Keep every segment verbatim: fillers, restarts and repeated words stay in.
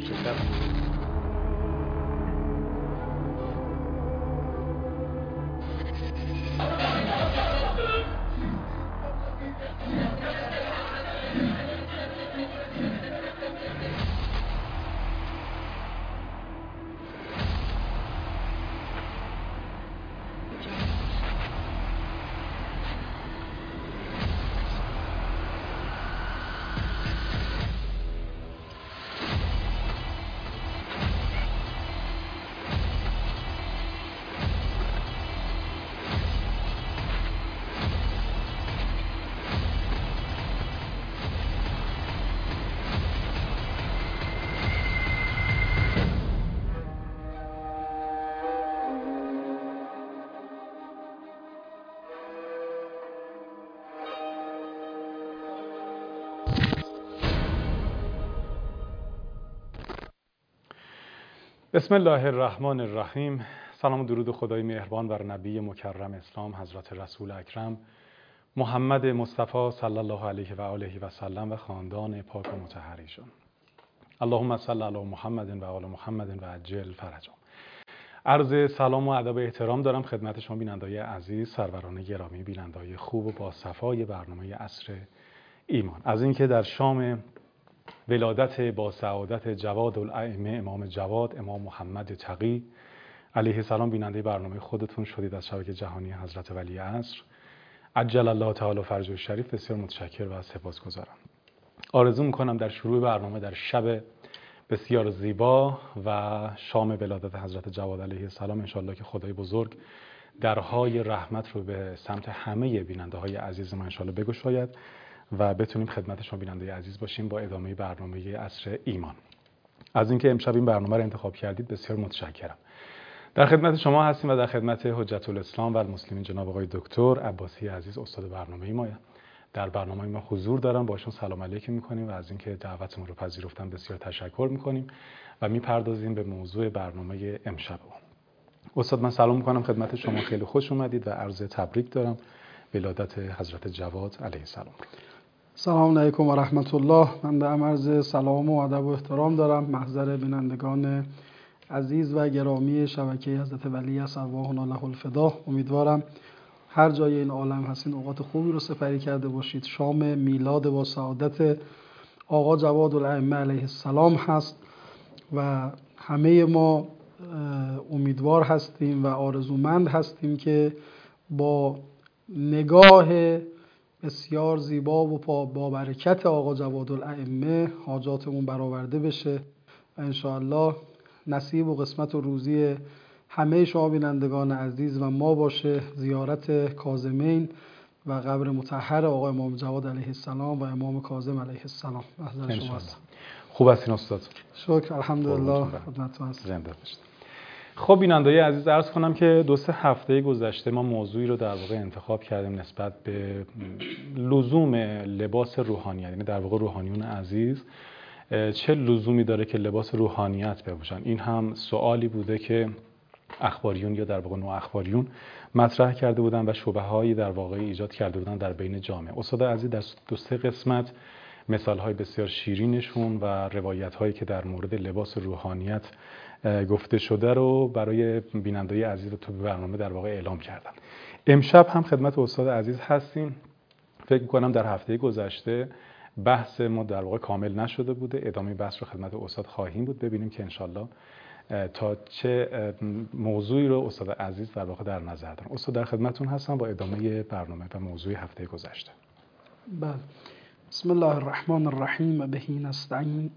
متشکرم. بسم الله الرحمن الرحیم. سلام و درود خدای مهربان بر نبی مکرم اسلام حضرت رسول اکرم محمد مصطفی صلی الله علیه و آله و سلم و خاندان پاک و مطهرشون. اللهم صل علی محمد و آل محمد و عجل فرجهم. عرض سلام و ادب و احترام دارم خدمت شما بینندگان عزیز، سروران گرامی، بینندگان خوب و با صفای برنامه عصر ایمان. از اینکه در شام ولادت با سعادت جواد الائمه امام جواد امام محمد تقی علیه السلام بیننده برنامه خودتون شدید از شبکه جهانی حضرت ولی عصر عجل الله تعالی فرجه الشریف، بسیار متشکر و سپاسگزارم. آرزو میکنم در شروع برنامه در شب بسیار زیبا و شام ولادت حضرت جواد علیه السلام انشالله که خدای بزرگ درهای رحمت رو به سمت همه بیننده های عزیز ما انشالله بگشاید و بتونیم خدمت شما بیننده عزیز باشیم با ادامه برنامه عصر ایمان. از اینکه امشب این برنامه رو انتخاب کردید بسیار متشکرم. در خدمت شما هستیم و در خدمت حجت الاسلام و المسلمین جناب آقای دکتر عباسی عزیز استاد برنامه ما در برنامه ما حضور دارم. باشون سلام علیکم میکنیم و از اینکه دعوتمون رو پذیرفتن بسیار تشکر میکنیم و میپردازیم به موضوع برنامه امشب. استاد من سلام میکنم خدمت شما، خیلی خوش اومدید و عرض تبریک دارم ولادت حضرت جواد علیه السلام. سلام علیکم و رحمت الله. من به عرض سلام و ادب و احترام دارم محضر بینندگان عزیز و گرامی شبکه حضرت ولی عصر ارواحنا له الفدا. امیدوارم هر جای این عالم هستین اوقات خوبی رو سپری کرده باشید. شام میلاد با سعادت آقا جواد الائمه علیه السلام هست و همه ما امیدوار هستیم و آرزومند هستیم که با نگاه بسیار زیبا و با برکت آقا جواد الائمه حاجاتمون برآورده بشه و انشاءالله نصیب و قسمت و روزی همه شما بینندگان عزیز و ما باشه زیارت کاظمین و قبر مطهر آقا امام جواد علیه السلام و امام کاظم علیه السلام. محضر شما هستم. خوب هستین استاد؟ شکر الحمدلله. خدمتتون هستم. زنده باشید. خب بینندگان عزیز عرض کنم که دو سه هفته گذشته ما موضوعی رو در واقع انتخاب کردیم نسبت به لزوم لباس روحانیت، یعنی در واقع روحانیون عزیز چه لزومی داره که لباس روحانیت بپوشن. این هم سوالی بوده که اخباریون یا در واقع نو اخباریون مطرح کرده بودن و شبههایی در واقع ایجاد کرده بودن در بین جامعه. استاد عزیز در دو سه قسمت مثال‌های بسیار شیرینشون و روایت‌هایی که در مورد لباس روحانیت گفته شده رو برای بینندگان عزیز تو برنامه در واقع اعلام کردم. امشب هم خدمت استاد عزیز هستیم. فکر می‌کنم در هفته گذشته بحث ما در واقع کامل نشده بوده. ادامه بحث رو خدمت استاد خواهیم بود، ببینیم که انشالله تا چه موضوعی رو استاد عزیز در واقع در نظر دارن. استاد در خدمتتون هستم با ادامه برنامه و موضوع هفته گذشته. بله. بسم الله الرحمن الرحیم. به نستعین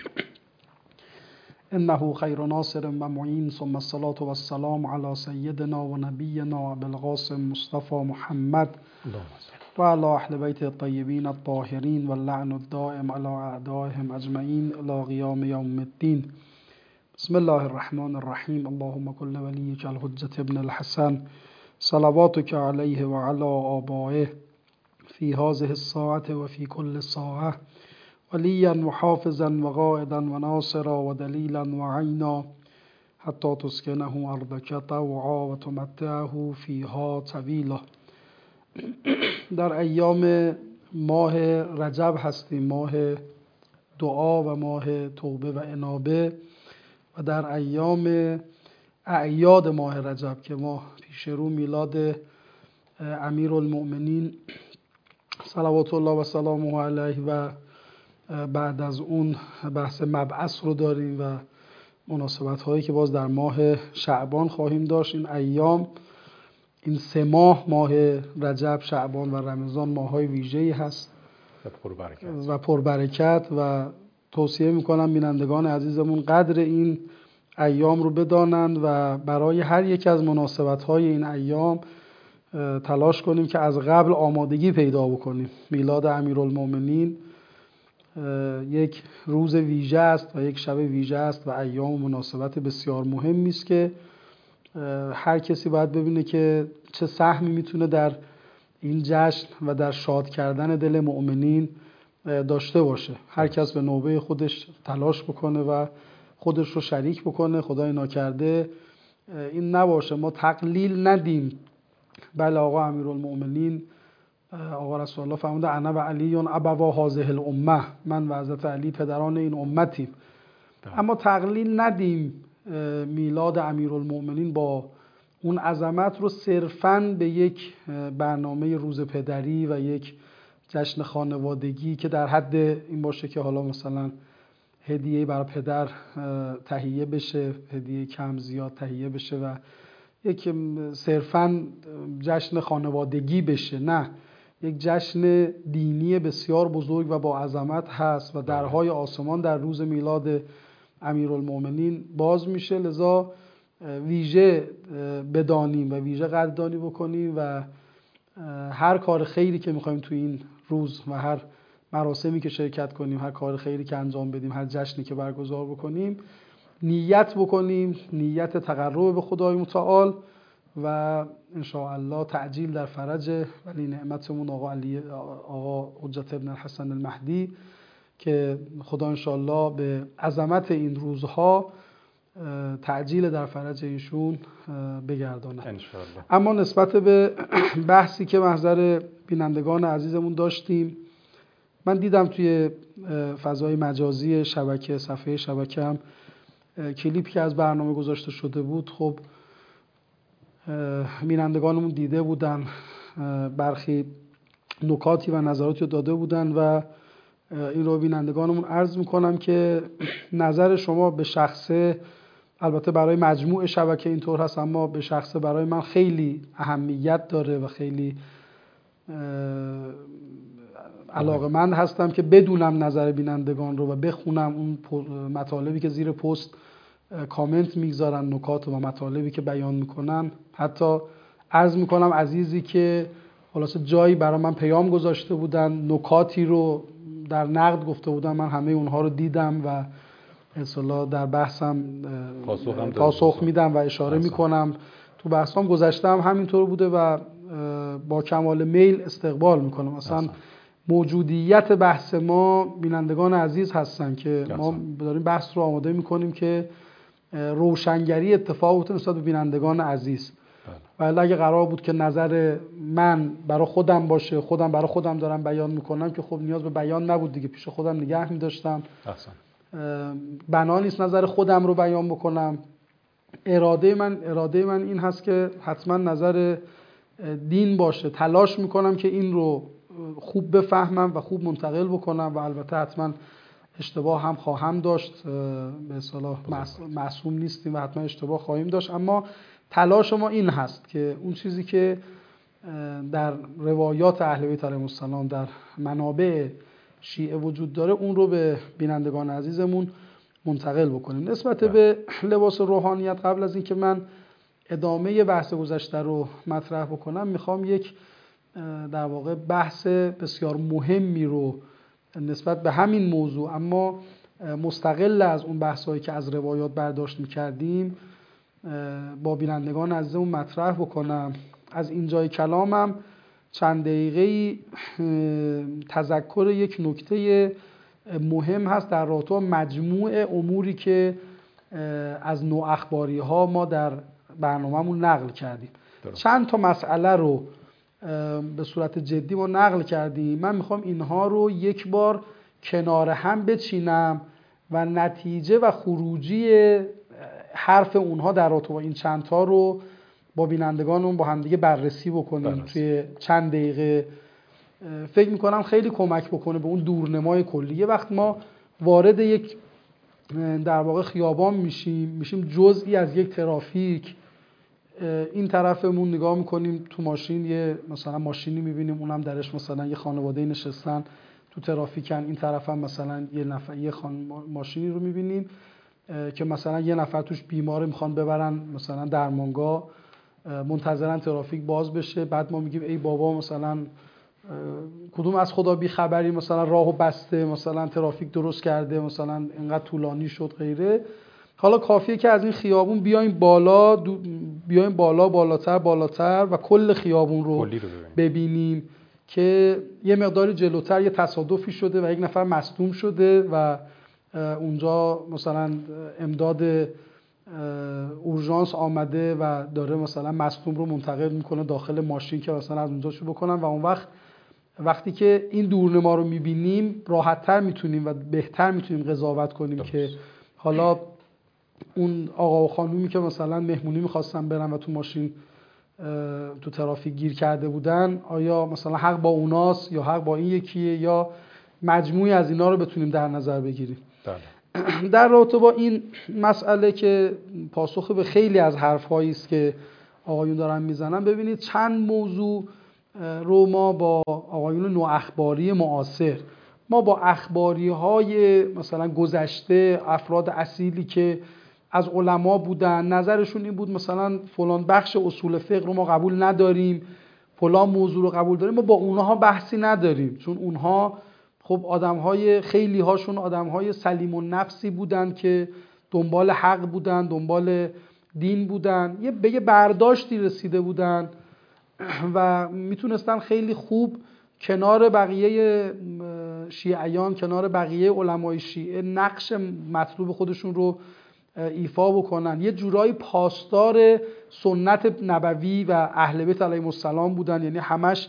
انه خیر ناصر و معین ثم الصلاة و السلام علی سیدنا و نبینا ابوالقاسم مصطفی محمد و علی اهل بیت الطیبین الطاهرین و اللعن الدائم علی اعدائهم اجمعین الی قیام یوم الدین. بسم الله الرحمن الرحیم. اللهم کل ولیک الحجة ابن الحسن صلواتک علیه و علی آبائه فی هذه الساعة و فی کل ساعة ولیا و حافظا و قائدا و ناصرا و دلیلا و عینا حتی تسکنه ارضک طوعا و تمتعه فیها طویلا. در ایام ماه رجب هستیم، ماه دعا و ماه توبه و انابه و در ایام اعیاد ماه رجب که ما پیش رو میلاد امیرالمؤمنین صلوات الله و سلامه علیه و بعد از اون بحث مبعث رو داریم و مناسبت هایی که باز در ماه شعبان خواهیم داشت. این ایام، این سه ماه، ماه رجب، شعبان و رمضان، ماهای ویژه‌ای هست و پربرکت و پربرکت و توصیه میکنم بینندگان عزیزمون قدر این ایام رو بدانند و برای هر یک از مناسبت های این ایام تلاش کنیم که از قبل آمادگی پیدا بکنیم. میلاد امیرالمؤمنین یک روز ویژه است و یک شب ویژه است و ایام و مناسبت بسیار مهمی است که هر کسی باید ببینه که چه سهمی میتونه در این جشن و در شاد کردن دل مؤمنین داشته باشه. هر کس به نوبه خودش تلاش بکنه و خودش رو شریک بکنه. خدای ناکرده این نباشه ما تقلیل ندیم. بله آقا امیرالمؤمنین، آقا رسول الله فرموده انا و علی ابوا هذه الامه، من و حضرت علی پدران این امتیم. اما تقلیل ندیم میلاد امیرالمؤمنین با اون عظمت رو صرفاً به یک برنامه روز پدری و یک جشن خانوادگی که در حد این باشه که حالا مثلا هدیه برای پدر تهیه بشه، هدیه کم زیاد تهیه بشه و یک صرفاً جشن خانوادگی بشه. نه، یک جشن دینی بسیار بزرگ و با عظمت هست و درهای آسمان در روز میلاد امیرالمؤمنین باز میشه. لذا ویژه بدانیم و ویژه قدردانی بکنیم و هر کار خیری که میخوایم تو این روز و هر مراسمی که شرکت کنیم، هر کار خیری که انجام بدیم، هر جشنی که برگزار بکنیم، نیت بکنیم، نیت تقرب به خدای متعال و ان شاء الله تعجیل در فرج ولی نعمتمون آقا علی آقا حجت ابن الحسن المهدی که خدا ان شاء الله به عظمت این روزها تعجیل در فرج ایشون بگرداند ان شاء الله. اما نسبت به بحثی که محضر بینندگان عزیزمون داشتیم، من دیدم توی فضای مجازی شبکه، صفحه شبکه هم کلیپی که از برنامه گذاشته شده بود، خب بینندگانمون دیده بودن، برخی نکاتی و نظراتی رو داده بودن و این رو بینندگانمون عرض میکنم که نظر شما به شخصه، البته برای مجموع شبکه اینطور هست، اما به شخصه برای من خیلی اهمیت داره و خیلی علاقه‌مند هستم که بدونم نظر بینندگان رو و بخونم اون مطالبی که زیر پست کامنت میگذارن، نکات و مطالبی که بیان میکنن. حتی عرض میکنم عزیزی که خلاصه جایی برای من پیام گذاشته بودن، نکاتی رو در نقد گفته بودن، من همه اونها رو دیدم و اصلا در بحثم پاسخ میدم و اشاره بحثم. میکنم تو بحثم گذشتم همینطور بوده و با کمال میل استقبال میکنم. اصلا موجودیت بحث ما بینندگان عزیز هستن که ما داریم بحث رو آماده میکنیم که روشنگری اتفاق بوده نسبت به بینندگان عزیز. ولی اگه قرار بود که نظر من برای خودم باشه، خودم برای خودم دارم بیان میکنم، که خب نیاز به بیان نبود دیگه، پیش خودم نگه میداشتم. بنا نیست نظر خودم رو بیان بکنم. اراده من اراده من این هست که حتما نظر دین باشه. تلاش میکنم که این رو خوب بفهمم و خوب منتقل بکنم و البته حتما اشتباه هم خواهم داشت، به اصطلاح معصوم نیستیم و حتما اشتباه خواهیم داشت، اما تلاش ما این هست که اون چیزی که در روایات اهل بیت علیهم السلام در منابع شیعه وجود داره اون رو به بینندگان عزیزمون منتقل بکنیم. نسبت به لباس روحانیت، قبل از اینکه من ادامه بحث گذشته رو مطرح بکنم، میخوام یک در واقع بحث بسیار مهمی رو نسبت به همین موضوع اما مستقل از اون بحثایی که از روایات برداشت میکردیم با بینندگان عزیزمون مطرح بکنم. از اینجای کلامم چند دقیقه‌ای تذکر یک نکته مهم هست در رابطه با مجموع اموری که از نوع اخباری ها ما در برنامه‌مون نقل کردیم. درست. چند تا مسئله رو به صورت جدی ما نقل کردیم. من میخوام اینها رو یک بار کنار هم بچینم و نتیجه و خروجی حرف اونها در رابطه با این چند تا رو با بینندگانمون با همدیگه بررسی بکنیم بررسی. توی چند دقیقه فکر میکنم خیلی کمک بکنه به اون دورنمای کلی. یه وقت ما وارد یک در واقع خیابان میشیم میشیم جزئی از یک ترافیک، این طرفمون نگاه میکنیم تو ماشین یه مثلا ماشینی میبینیم اونم درش مثلا یه خانواده نشستن تو ترافیکن، این طرف هم مثلا یه نفر یه خان ماشینی رو میبینیم که مثلا یه نفر توش بیماره میخوان ببرن مثلا درمانگاه، منتظرن ترافیک باز بشه. بعد ما میگیم ای بابا مثلا کدوم از خدا بی خبری مثلا راهو بسته، مثلا ترافیک درست کرده، مثلا اینقدر طولانی شد غیره. حالا کافیه که از این خیابون بیایم بالا بیایم بالا بالاتر بالاتر و کل خیابون رو, رو ببینیم که یه مقداری جلوتر یه تصادفی شده و یک نفر مصدوم شده و اونجا مثلا امداد اورژانس آمده و داره مثلا مصدوم رو منتقل میکنه داخل ماشین که مثلا از اونجا شو بکنن. و اون وقت وقتی که این دورنما رو میبینیم راحت‌تر میتونیم و بهتر میتونیم قضاوت کنیم درست. که حالا اون آقا و خانومی که مثلا مهمونی میخواستن برن و تو ماشین تو ترافیک گیر کرده بودن، آیا مثلا حق با اوناست یا حق با این یکیه، یا مجموعی از اینا رو بتونیم در نظر بگیریم. بله. در رابطه با این مسئله که پاسخ به خیلی از حرف‌هایی است که آقایون دارن میزنن، ببینید چند موضوع رو ما با آقایون نواخباری معاصر، ما با اخباری‌های مثلا گذشته، افراد اصیلی که از علما بودن، نظرشون این بود مثلا فلان بخش اصول فقه رو ما قبول نداریم، فلان موضوع رو قبول داریم، ما با اونها بحثی نداریم، چون اونها خب آدم‌های خیلی هاشون آدم‌های سلیم النفسی بودن که دنبال حق بودن، دنبال دین بودن، یه به یه برداشتی رسیده بودن و میتونستن خیلی خوب کنار بقیه شیعیان، کنار بقیه علمای شیعه نقش مطلوب خودشون رو ایفا بکنن. یه جورایی پاسدار سنت نبوی و اهل بیت علیهم السلام بودن، یعنی همش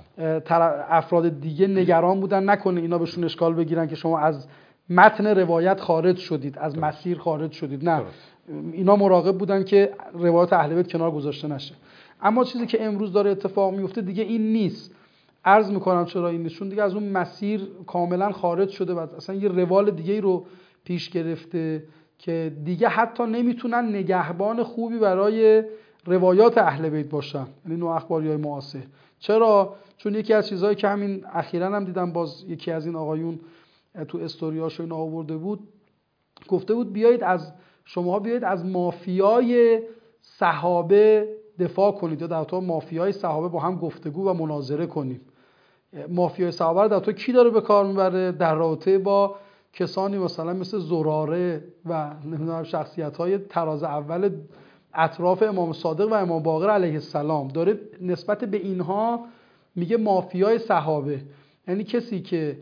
افراد دیگه نگران بودن نکنه اینا بهشون اشکال بگیرن که شما از متن روایت خارج شدید، از درست. مسیر خارج شدید. نه درست. اینا مراقب بودن که روایت اهل بیت کنار گذاشته نشه. اما چیزی که امروز داره اتفاق میفته دیگه این نیست. عرض میکنم چرا این نیست، چون دیگه از اون مسیر کاملا خارج شده و اصلا یه روال دیگه رو پیش گرفته که دیگه حتی نمیتونن نگهبان خوبی برای روایات اهل بیت باشن، یعنی نواخباری‌های معاصر. چرا؟ چون یکی از چیزهایی که همین اخیراً هم دیدم، باز یکی از این آقایون تو استوریاشو اینا آورده بود، گفته بود بیایید از شماها بیایید از مافیای صحابه دفاع کنید، یا در واقع مافیای صحابه با هم گفتگو و مناظره کنیم. مافیای صحابه رو در واقع کی داره به کار میبره؟ در رابطه با کسانی مثلا مثل زراره و نمیدونم شخصیت‌های تراز اول اطراف امام صادق و امام باقر علیه السلام، داره نسبت به اینها میگه مافیای صحابه، یعنی کسی که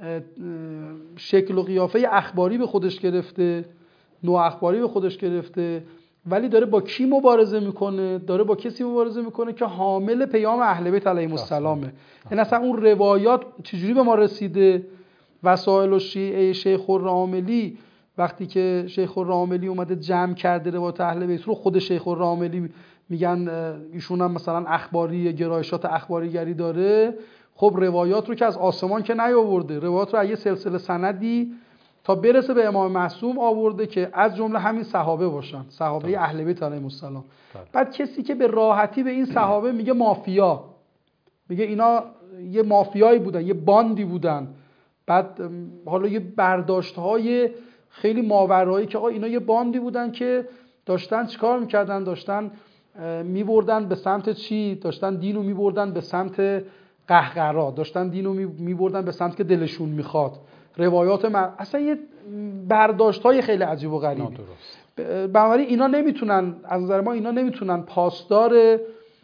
شکل و قیافه اخباری به خودش گرفته، نوع اخباری به خودش گرفته، ولی داره با کی مبارزه میکنه؟ داره با کسی مبارزه میکنه که حامل پیام اهل بیت علیهم السلامه. یعنی اصلا اون روایات چجوری به ما رسیده؟ وسائل الشیعه شیخ الراملی، وقتی که شیخ الراملی اومده جمع کرده روایات اهل بیت رو، خود شیخ الراملی میگن ایشون هم مثلا اخباری، گرایشات اخباریگری داره. خب روایات رو که از آسمان که نیاورده، روایات رو از یه سلسله سندی تا برسه به امام معصوم آورده که از جمله همین صحابه باشن، صحابه دلست. اهل بیت علیهم السلام. بعد کسی که به راحتی به این صحابه میگه مافیا، میگه اینا یه مافیایی بودن، یه باندی بودن، بعد حالا یه برداشت‌های خیلی ماورایی که آقا اینا یه باندی بودن که داشتن چیکار میکردن؟ داشتن میبردن به سمت چی؟ داشتن دینو میبردن به سمت قهقرا، داشتن دینو میبردن به سمت که دلشون میخواد. روایات من... اصلا یه برداشت‌های خیلی عجیب و غریبی. بنابراین اینا نمیتونن، از نظر ما اینا نمیتونن پاسدار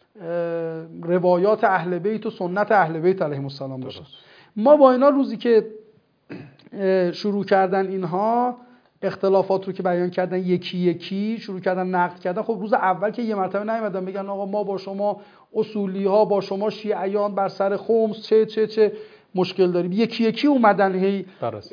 روایات اهل بیت و سنت اهل بیت علیهم السلام باشن. ما با اینا روزی که شروع کردن اینها اختلافات رو که بیان کردن یکی یکی شروع کردن نقد کردن، خب روز اول که یه مرتبه نیومدن بگن آقا ما با شما اصولی ها، با شما شیعیان بر سر خمس چه چه چه مشکل داریم. یکی یکی اومدن هی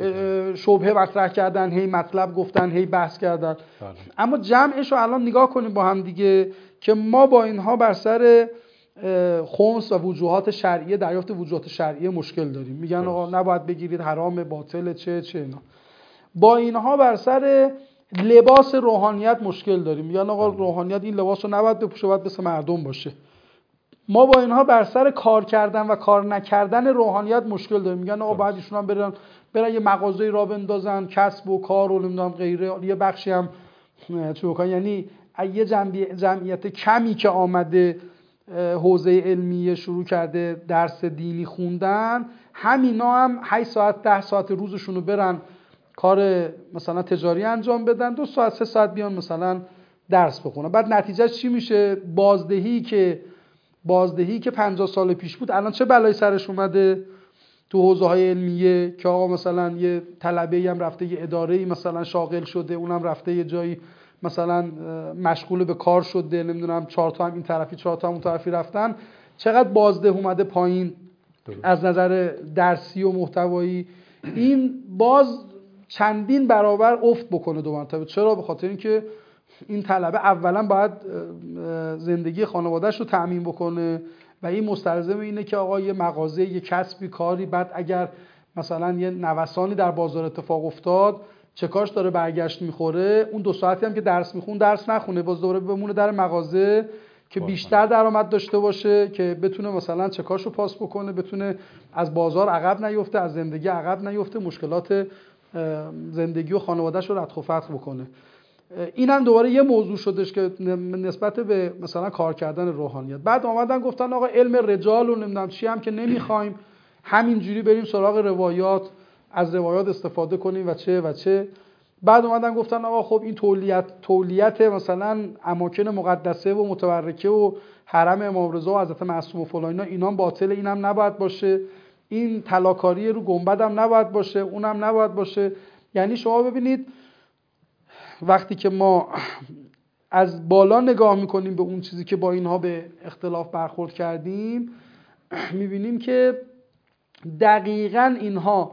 شبهه مطرح کردن، هی مطلب گفتن، هی بحث کردن. بله. اما جمعش رو الان نگاه کنیم با هم دیگه که ما با اینها بر سر خمس و وجوهات شرعیه، دریافت وجوهات شرعیه مشکل داریم. میگن آقا نباید بگیرید، حرام، باطل، چه چه اینا. با اینها بر سر لباس روحانیت مشکل داریم. میگن آقا روحانیت این لباس رو نباید بپوشه، باید مثل مردم باشه. ما با اینها بر سر کار کردن و کار نکردن روحانیت مشکل داریم. میگن آقا باید ایشون هم برن برن یه مغازه‌ای را بندازن، کسب و کار و نمیدونم غیره، یه بخشی هم چه بکنن. یعنی یه جمعیت کمی که آمده حوزه علمیه شروع کرده درس دینی خوندن، همینا هم هشت ساعت ده ساعت روزشون رو برن کار مثلا تجاری انجام بدن، دو ساعت سه ساعت بیان مثلا درس بخونن. بعد نتیجه چی میشه؟ بازدهی که بازدهی که پنجاه سال پیش بود الان چه بلایی سرش اومده تو حوزه های علمیه که آقا مثلا یه طلبه‌ای هم رفته یه اداره‌ای مثلا شاغل شده، اونم رفته یه جایی مثلا مشغول به کار شده، نمیدونم چهار تا هم این طرفی چهار تا هم اون طرفی رفتن. چقدر بازده اومده پایین از نظر درسی و محتوایی. این باز چندین برابر افت بکنه دو مرتبه. چرا؟ به خاطر اینکه این طلبه اولا باید زندگی خانواده‌اش رو تأمین بکنه و این مستلزم اینه که آقا یه مغازه، یه کسبی، کاری، بعد اگر مثلا یه نوسانی در بازار اتفاق افتاد چه کاش داره برگشت میخوره، اون دو ساعتی هم که درس میخون درس نخونه، باز دوره بمونه در مغازه که بیشتر درآمد داشته باشه، که بتونه مثلا چه کاش رو پاس بکنه، بتونه از بازار عقب نیفته، از زندگی عقب نیفته، مشکلات زندگی و خانواده‌اش رو ردخ و فتح بکنه. این هم دوباره یه موضوع شدش که نسبت به مثلا کار کردن روحانیت. بعد آمدن گفتن آقا علم رجال و نمیدونم چی هم که نمیخوایم، همینجوری بریم سراغ روایات، از روایات استفاده کنیم و چه و چه. بعد اومدن گفتن آقا خب این تولیت تولیت مثلا اماکن مقدسه و متبرکه و حرم امام رضا و حضرت معصوم و فلان اینا باطل، اینم نباید باشه، این طلاکاری رو گنبد هم نباید باشه، اونم نباید باشه. یعنی شما ببینید وقتی که ما از بالا نگاه میکنیم به اون چیزی که با اینها به اختلاف برخورد کردیم، میبینیم که دقیقاً اینها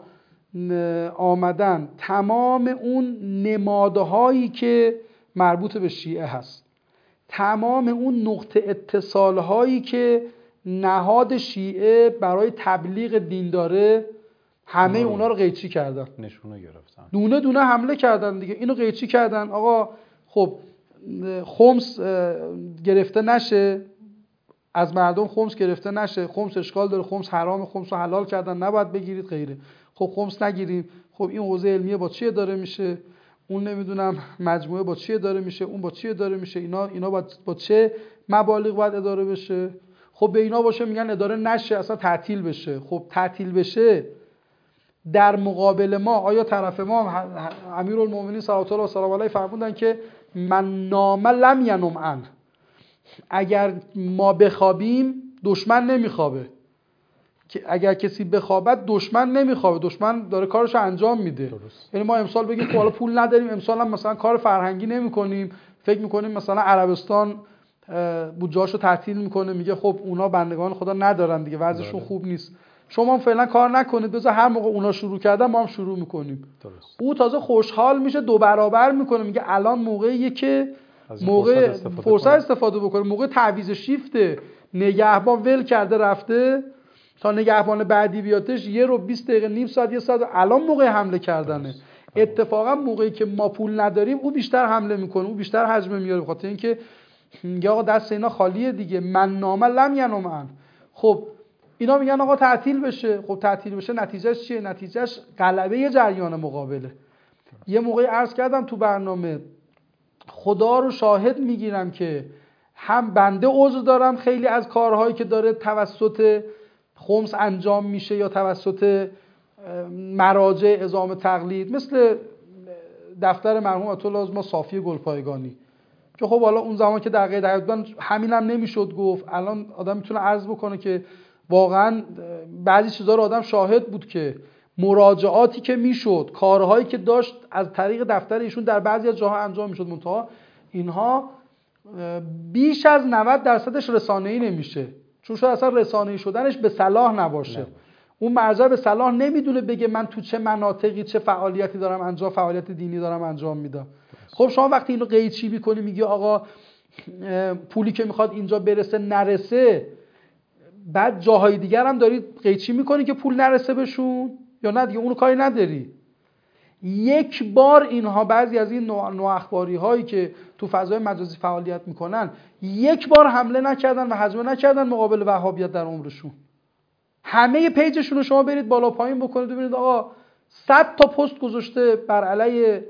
آمدن تمام اون نمادهایی که مربوط به شیعه هست، تمام اون نقطه اتصالهایی که نهاد شیعه برای تبلیغ دین داره، همه اونا رو قیچی کردن، نشونه گرفتن، دونه دونه حمله کردن دیگه. اینو قیچی کردن. آقا خب خمس گرفته نشه، از مردم خمس گرفته نشه، خمس اشکال داره، خمس حرام، خمس رو حلال کردن، نباید بگیرید غیره. خب خمس نگیریم. خب این حوزه علمیه با چی اداره میشه؟ اون نمیدونم مجموعه با چی اداره میشه؟ اون با چی اداره میشه؟ اینا اینا با, با چه مبالغ باید اداره بشه؟ خب به اینا باشه میگن اداره نشه، اصلا تعطیل بشه. خب تعطیل بشه در مقابل ما آیا طرف ما امیرالمومنین صلوات الله و سلام علیه فرمودن که من نام لم ینم عنه، اگر ما بخوابیم دشمن نمیخوابه، که اگر کسی بخوابد دشمن نمیخوابه، دشمن داره کارشو انجام میده. یعنی ما امسال بگیم خب حالا پول نداریم، امسال هم مثلا کار فرهنگی نمیکنیم، فکر میکنیم مثلا عربستان بودجه‌اشو تعطیل میکنه، میگه خب اونا بندگان خدا ندارن دیگه، وضعشون خوب نیست، شما هم فعلا کار نکنید، بذار هر موقع اونا شروع کردن ما هم شروع میکنیم. درست. او تازه خوشحال میشه، دو برابر میکنه، میگه الان موقعیه که موقع فرصت استفاده, فرصت استفاده بکنه، موقع تعویض شیفته، نگهبان ول کرده رفته تا نگهبان بعدی بیادش، یه رو بیست دقیقه، نیم ساعت، یه ساعت، الان موقع حمله کردنه. درست. اتفاقا موقعی که ما پول نداریم او بیشتر حمله میکنه، او بیشتر حجم میاره، بخاطر اینکه میگه آقا دست اینا خالیه دیگه، من نام لم ینم عنه. خب اینا میگن آقا تعطیل بشه. خب تعطیل بشه نتیجهش چیه؟ نتیجهش غلبه یه جریان مقابله. یه موقعی عرض کردم تو برنامه، خدا رو شاهد میگیرم که هم بنده عذر دارم خیلی از کارهایی که داره توسط خمس انجام میشه یا توسط مراجع اعزام تقلید، مثل دفتر مرحوم آیت الله ما صافی گلپایگانی، که خب حالا اون زمان که در غیر حیاتبان همین هم نمیشد گفت. الان آدم میتونه عرض بکنه که واقعا بعضی چیزا رو آدم شاهد بود که مراجعاتی که میشد، کارهایی که داشت از طریق دفتر ایشون در بعضی از جاها انجام میشد، منتها اینها بیش از نود درصدش رسانه‌ای نمیشه، چون شاید اصلا رسانه‌ای شدنش به صلاح نباشه. نه. اون مرجع به صلاح نمیدونه بگه من تو چه مناطقی چه فعالیتی دارم انجام فعالیت دینی دارم انجام میدم. خب شما وقتی اینو قیچی میکنی میگی آقا پولی که میخواد اینجا برسه نرسه، بعد جاهای دیگر هم داری قیچی میکنی که پول نرسه بهشون، یا نه دیگه اونو کاری نداری. یک بار اینها بعضی از این نوع اخباری هایی که تو فضای مجازی فعالیت میکنن یک بار حمله نکردن و هجمه نکردن مقابل وهابیت در عمرشون. همه پیجشون رو شما برید بالا پایین بکنید و ببینید آقا صد تا پست گذاشته بر علیه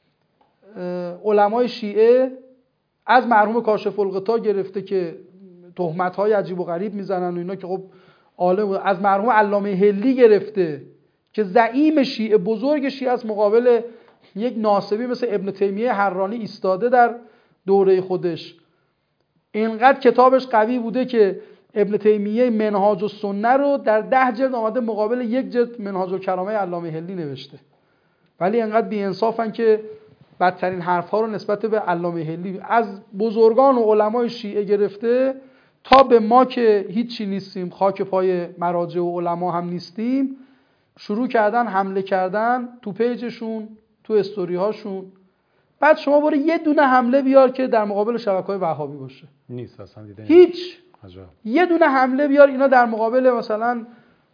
علمای شیعه، از مرحوم کاشف الغطا گرفته که تهمت‌های عجیب و غریب میزنن و اینا که خب عالم، از مرحوم علامه هلی گرفته که زعیم شیعه بزرگ شیعه از مقابل یک ناصبی مثل ابن تیمیه حرانی ایستاده در دوره خودش. اینقدر کتابش قوی بوده که ابن تیمیه منهاج السنه رو در ده جلد آمده مقابل یک جلد منهاج الکرامه علامه هلی نوشته، ولی اینقدر بی‌انصافن که بدترین حرف‌ها رو نسبت به علامه هلی از بزرگان و علمای شیعه گرفته تا به ما که هیچی نیستیم، خاک پای مراجع و علما هم نیستیم، شروع کردن حمله کردن تو پیجشون، تو استوری هاشون. بعد شما برو یه دونه حمله بیار که در مقابل شبکه‌های وهابی باشه، نیست اصلا دیده هیچ. عجب. یه دونه حمله بیار اینا در مقابل مثلا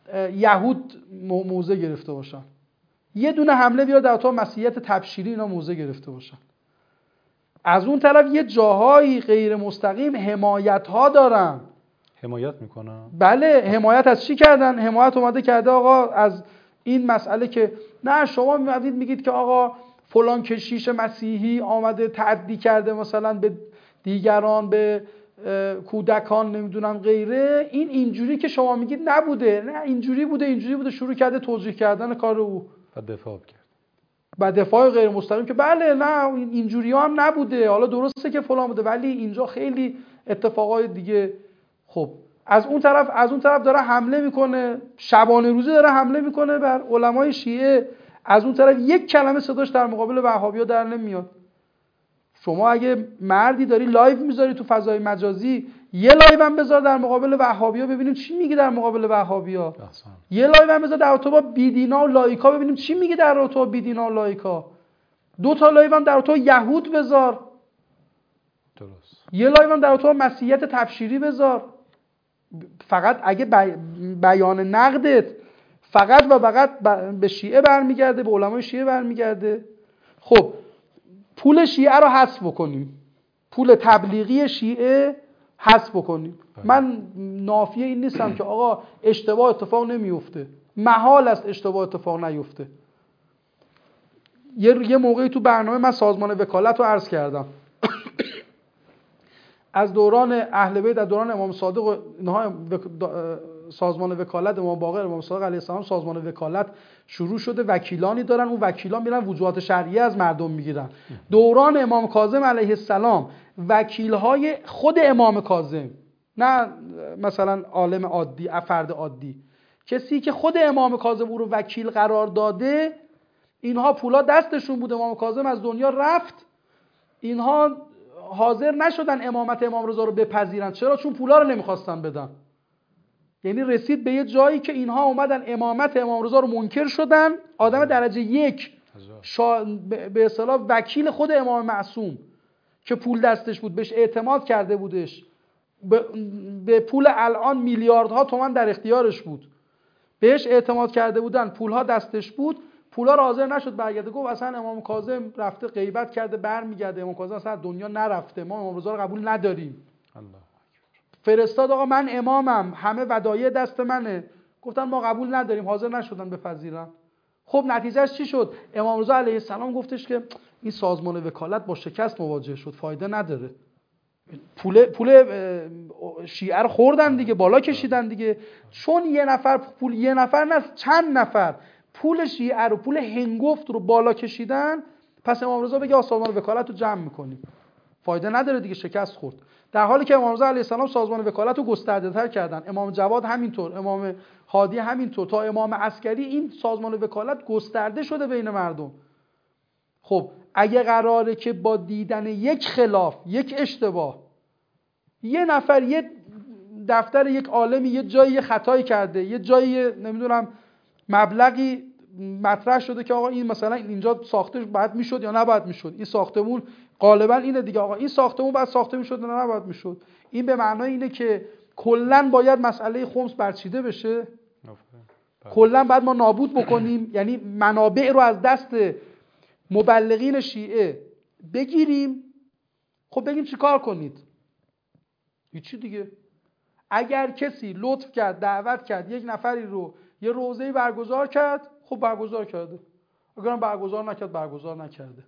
یهود موضع گرفته باشن، یه دونه حمله بیار در تو مسیحیت تبشیری اینا موضع گرفته باشن. از اون طرف یه جاهایی غیر مستقیم حمایت ها دارن. حمایت میکنن؟ بله. حمایت از چی کردن؟ حمایت اومده کرده آقا از این مسئله که نه شما میادید میگید که آقا فلان کشیش مسیحی آمده تعدی کرده مثلا به دیگران، به کودکان، نمیدونم غیره، این اینجوری که شما میگید نبوده، نه اینجوری بوده اینجوری بوده، شروع کرده توضیح کردن کار او و دفاع کرد. و دفاع غیر مستقیم که بله نه اینجوری هم نبوده، حالا درسته که فلان بوده ولی اینجا خیلی اتفاقای دیگه. خب از اون طرف از اون طرف داره حمله میکنه، شبانه روزی داره حمله میکنه بر علمای شیعه، از اون طرف یک کلمه صداش در مقابل وهابی‌ها در نمیاد. شما اگه مردی داری لایو میذاری تو فضای مجازی، یه لایو هم بذار در مقابل وهابی‌ها ببینیم چی میگی در مقابل وهابی‌ها. یه لایو هم بذار در رابطه با بیدینا و لایکا ببینیم چی میگی در رابطه با بیدینا و لایکا. دو تا لایو هم در رابطه با یهود بذار. درست. یه لایو هم در رابطه با مسیحیت تبشیری بذار. فقط اگه بیان نقدت فقط و فقط به شیعه برمیگرده، به علمای شیعه برمیگرده، خب پول شیعه رو حذف بکنیم، پول تبلیغی شیعه حذف بکنیم. من نافیه این نیستم که آقا اشتباه اتفاق نمیفته، محال است اشتباه اتفاق نیفته. یه یه موقعی تو برنامه من سازمان وکالت رو عرض کردم. از دوران اهل بیت، از دوران امام صادق و اینها سازمان وکالت امام باقر امام صادق علیه السلام سازمان وکالت شروع شده، وکیلانی دارن، اون وکیلان میرن وجوهات شرعیه از مردم میگیرن. دوران امام کاظم علیه السلام وکیل‌های خود امام کاظم، نه مثلا عالم عادی، افراد عادی، کسی که خود امام کاظم او رو وکیل قرار داده، اینها پولا دستشون بود، امام کاظم از دنیا رفت، اینها حاضر نشدن امامت امام رضا رو بپذیرن. چرا؟ چون پولا رو نمیخواستن بدن. یعنی رسید به یه جایی که اینها اومدن امامت امام رضا رو منکر شدن. آدم درجه یک شا... به اصطلاح وکیل خود امام معصوم که پول دستش بود، بهش اعتماد کرده بودش، به, به پول الان میلیاردها تومان در اختیارش بود، بهش اعتماد کرده بودن، پولها دستش بود، پولا رو حاضر نشد برگرده. گفت اصلا امام کاظم رفته غیبت کرده برمیگرده، امام کاظم اصلا دنیا نرفته، ما امام رضا رو قبول نداریم. الله فرستاد آقا من امامم، همه ودایع دست منه. گفتن ما قبول نداریم، حاضر نشدن بپذیرن. خب نتیجهش چی شد؟ امام رضا علیه السلام گفتش که این سازمان وکالت با شکست مواجه شد، فایده نداره. پول پول شیعه رو خوردن دیگه، بالا کشیدن دیگه. چون یه نفر پول، یه نفر نه چند نفر پول شیعه رو، پول هنگفت رو بالا کشیدن، پس امام رضا بگه سازمان وکالت رو جمع میکنیم، فایده نداره دیگه، شکست خورد. در حالی که امام رضا علیه السلام سازمان وکالت رو گسترده‌تر کردن، امام جواد همینطور، امام هادی همینطور، تا امام عسکری این سازمان وکالت گسترده شده بین مردم. خب اگه قراره که با دیدن یک خلاف، یک اشتباه، یه نفر یه دفتر یک عالمی یه جایی یه خطایی کرده، یه جایی نمیدونم مبلغی مطرح شده که آقا این مثلا اینجا ساخته باید میشد یا نباید میشد، این ساختمون غالبا اینه دیگه، آقا این ساختمون باید ساخته میشد یا نباید میشد. این به معنای اینه که کلا باید مسئله خمس برچیده بشه، کلا باید ما نابود بکنیم، یعنی منابع رو از دست مبلغین شیعه بگیریم. خب بگیم چیکار کنید؟ هیچی دیگه. اگر کسی لطف کرد دعوت کرد یک نفری رو یه روزه‌ای برگزار کرد، خب برگزار کرده. اگرم برگزار نکرد برگزار نکرده.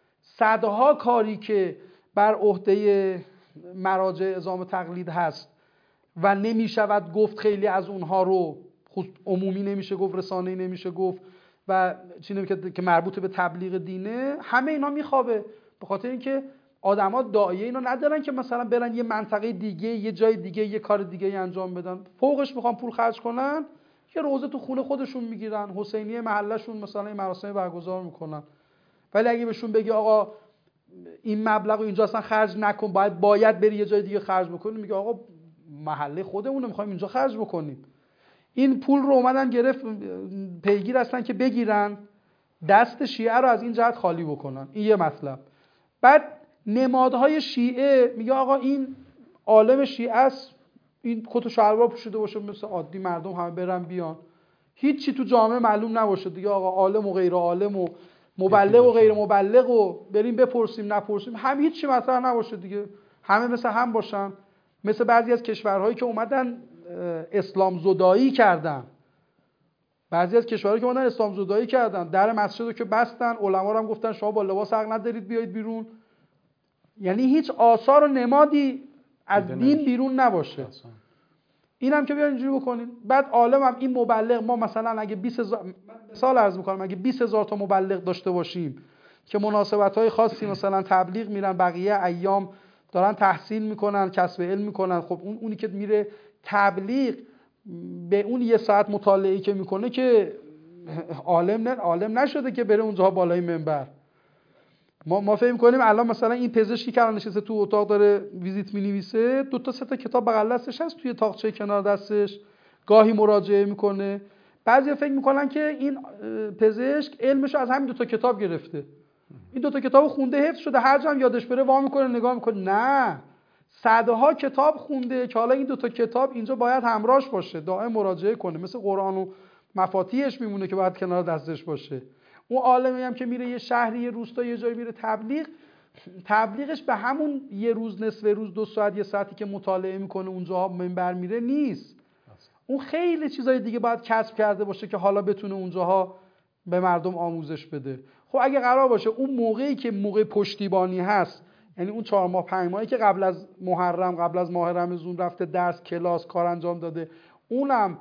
صدها کاری که بر عهده مراجع اعزام تقلید هست و نمیشود گفت خیلی از اونها رو عمومی نمیشه گفت، رسانه‌ای نمیشه گفت و چیزی که مربوط به تبلیغ دینه، همه اینا میخوابه. به خاطر اینکه آدما داعیه اینا ندارن که مثلا برن یه منطقه دیگه، یه جای دیگه، یه کار دیگه انجام بدن. فوقش میخوان پول خرج کنن، یه روزه تو خونه خودشون میگیرن، حسینیه محلشون مثلا این مراسم برگزار میکنن. ولی اگه بهشون بگی آقا این مبلغ رو اینجا اصلا خرج نکن، باید باید بری یه جای دیگه خرج بکنی، میگه آقا محله خودمونه میخوایم اینجا خرج بکنیم. این پول رو اومدن گرفت، پیگیر هستن که بگیرن دست شیعه رو از این جهت خالی بکنن. این یه مطلب. بعد نمادهای شیعه میگه آقا این عالم شیعه است، این کت و شلوار پوشیده باشه مثل عادی مردم همه برن بیان، هیچی تو جامعه معلوم نباشه دیگه، آقا عالم و غیر عالم و مبلغ و غیر مبلغ و بریم بپرسیم نپرسیم، هم هیچی مطرح نباشه دیگه، همه مثل هم باشن. مثل بعضی از کشورهایی که اومدن اسلام زدایی کردن، بعضی از کشورهایی که اومدن اسلام زدایی کردن، در مسجد رو که بستن، علما رو هم گفتن شما با لباس حق ندارید بیایید بیرون. یعنی هیچ آثار و نمادی از دین بیرون نباشه. اینم که بیان اینجوری بکنین. بعد عالم هم این مبلغ، ما مثلا اگه بیست هزار مثال عرض می‌کنم، اگه بیست هزار تا مبلغ داشته باشیم که مناسبت‌های خاصی مثلا تبلیغ میرن، بقیه ایام دارن تحصیل میکنن، کسب علم میکنن، خب اون اونی که میره تبلیغ به اون یه ساعت مطالعه‌ای که میکنه که عالم نه عالم نشده که بره اونجا بالای منبر. ما ما فهم کنیم الان مثلا این پزشکی که الان نشسته تو اتاق داره ویزیت می‌نویسه، دو تا سه تا کتاب بغل دستش هست توی تاقچه کنار دستش، گاهی مراجعه میکنه. بعضیا فکر میکنن که این پزشک علمش از همین دو تا کتاب گرفته، این دو تا کتابو خونده حفظ شده، هر جا هم یادش بره وا میکنه نگاه میکنه. نه، صدها کتاب خونده که حالا این دو تا کتاب اینجا باید همراهش باشه، دائم مراجعه کنه، مثل قرآن و مفاتیحش میمونه که باید کنار دستش باشه. اون عالمی هم که میره یه شهری، یه روستا، یه جایی میره تبلیغ، تبلیغش به همون یه روز، نصف روز، دو ساعت، یه ساعتی که مطالعه میکنه اونجا منبر میره نیست. اون خیلی چیزای دیگه باید کسب کرده باشه که حالا بتونه اونجاها به مردم آموزش بده. خب اگه قرار باشه اون موقعی که موقع پشتیبانی هست، یعنی اون چهار ماه پنج ماهی که قبل از محرم، قبل از ماه رمضان رفته درس، کلاس، کار انجام داده، اونم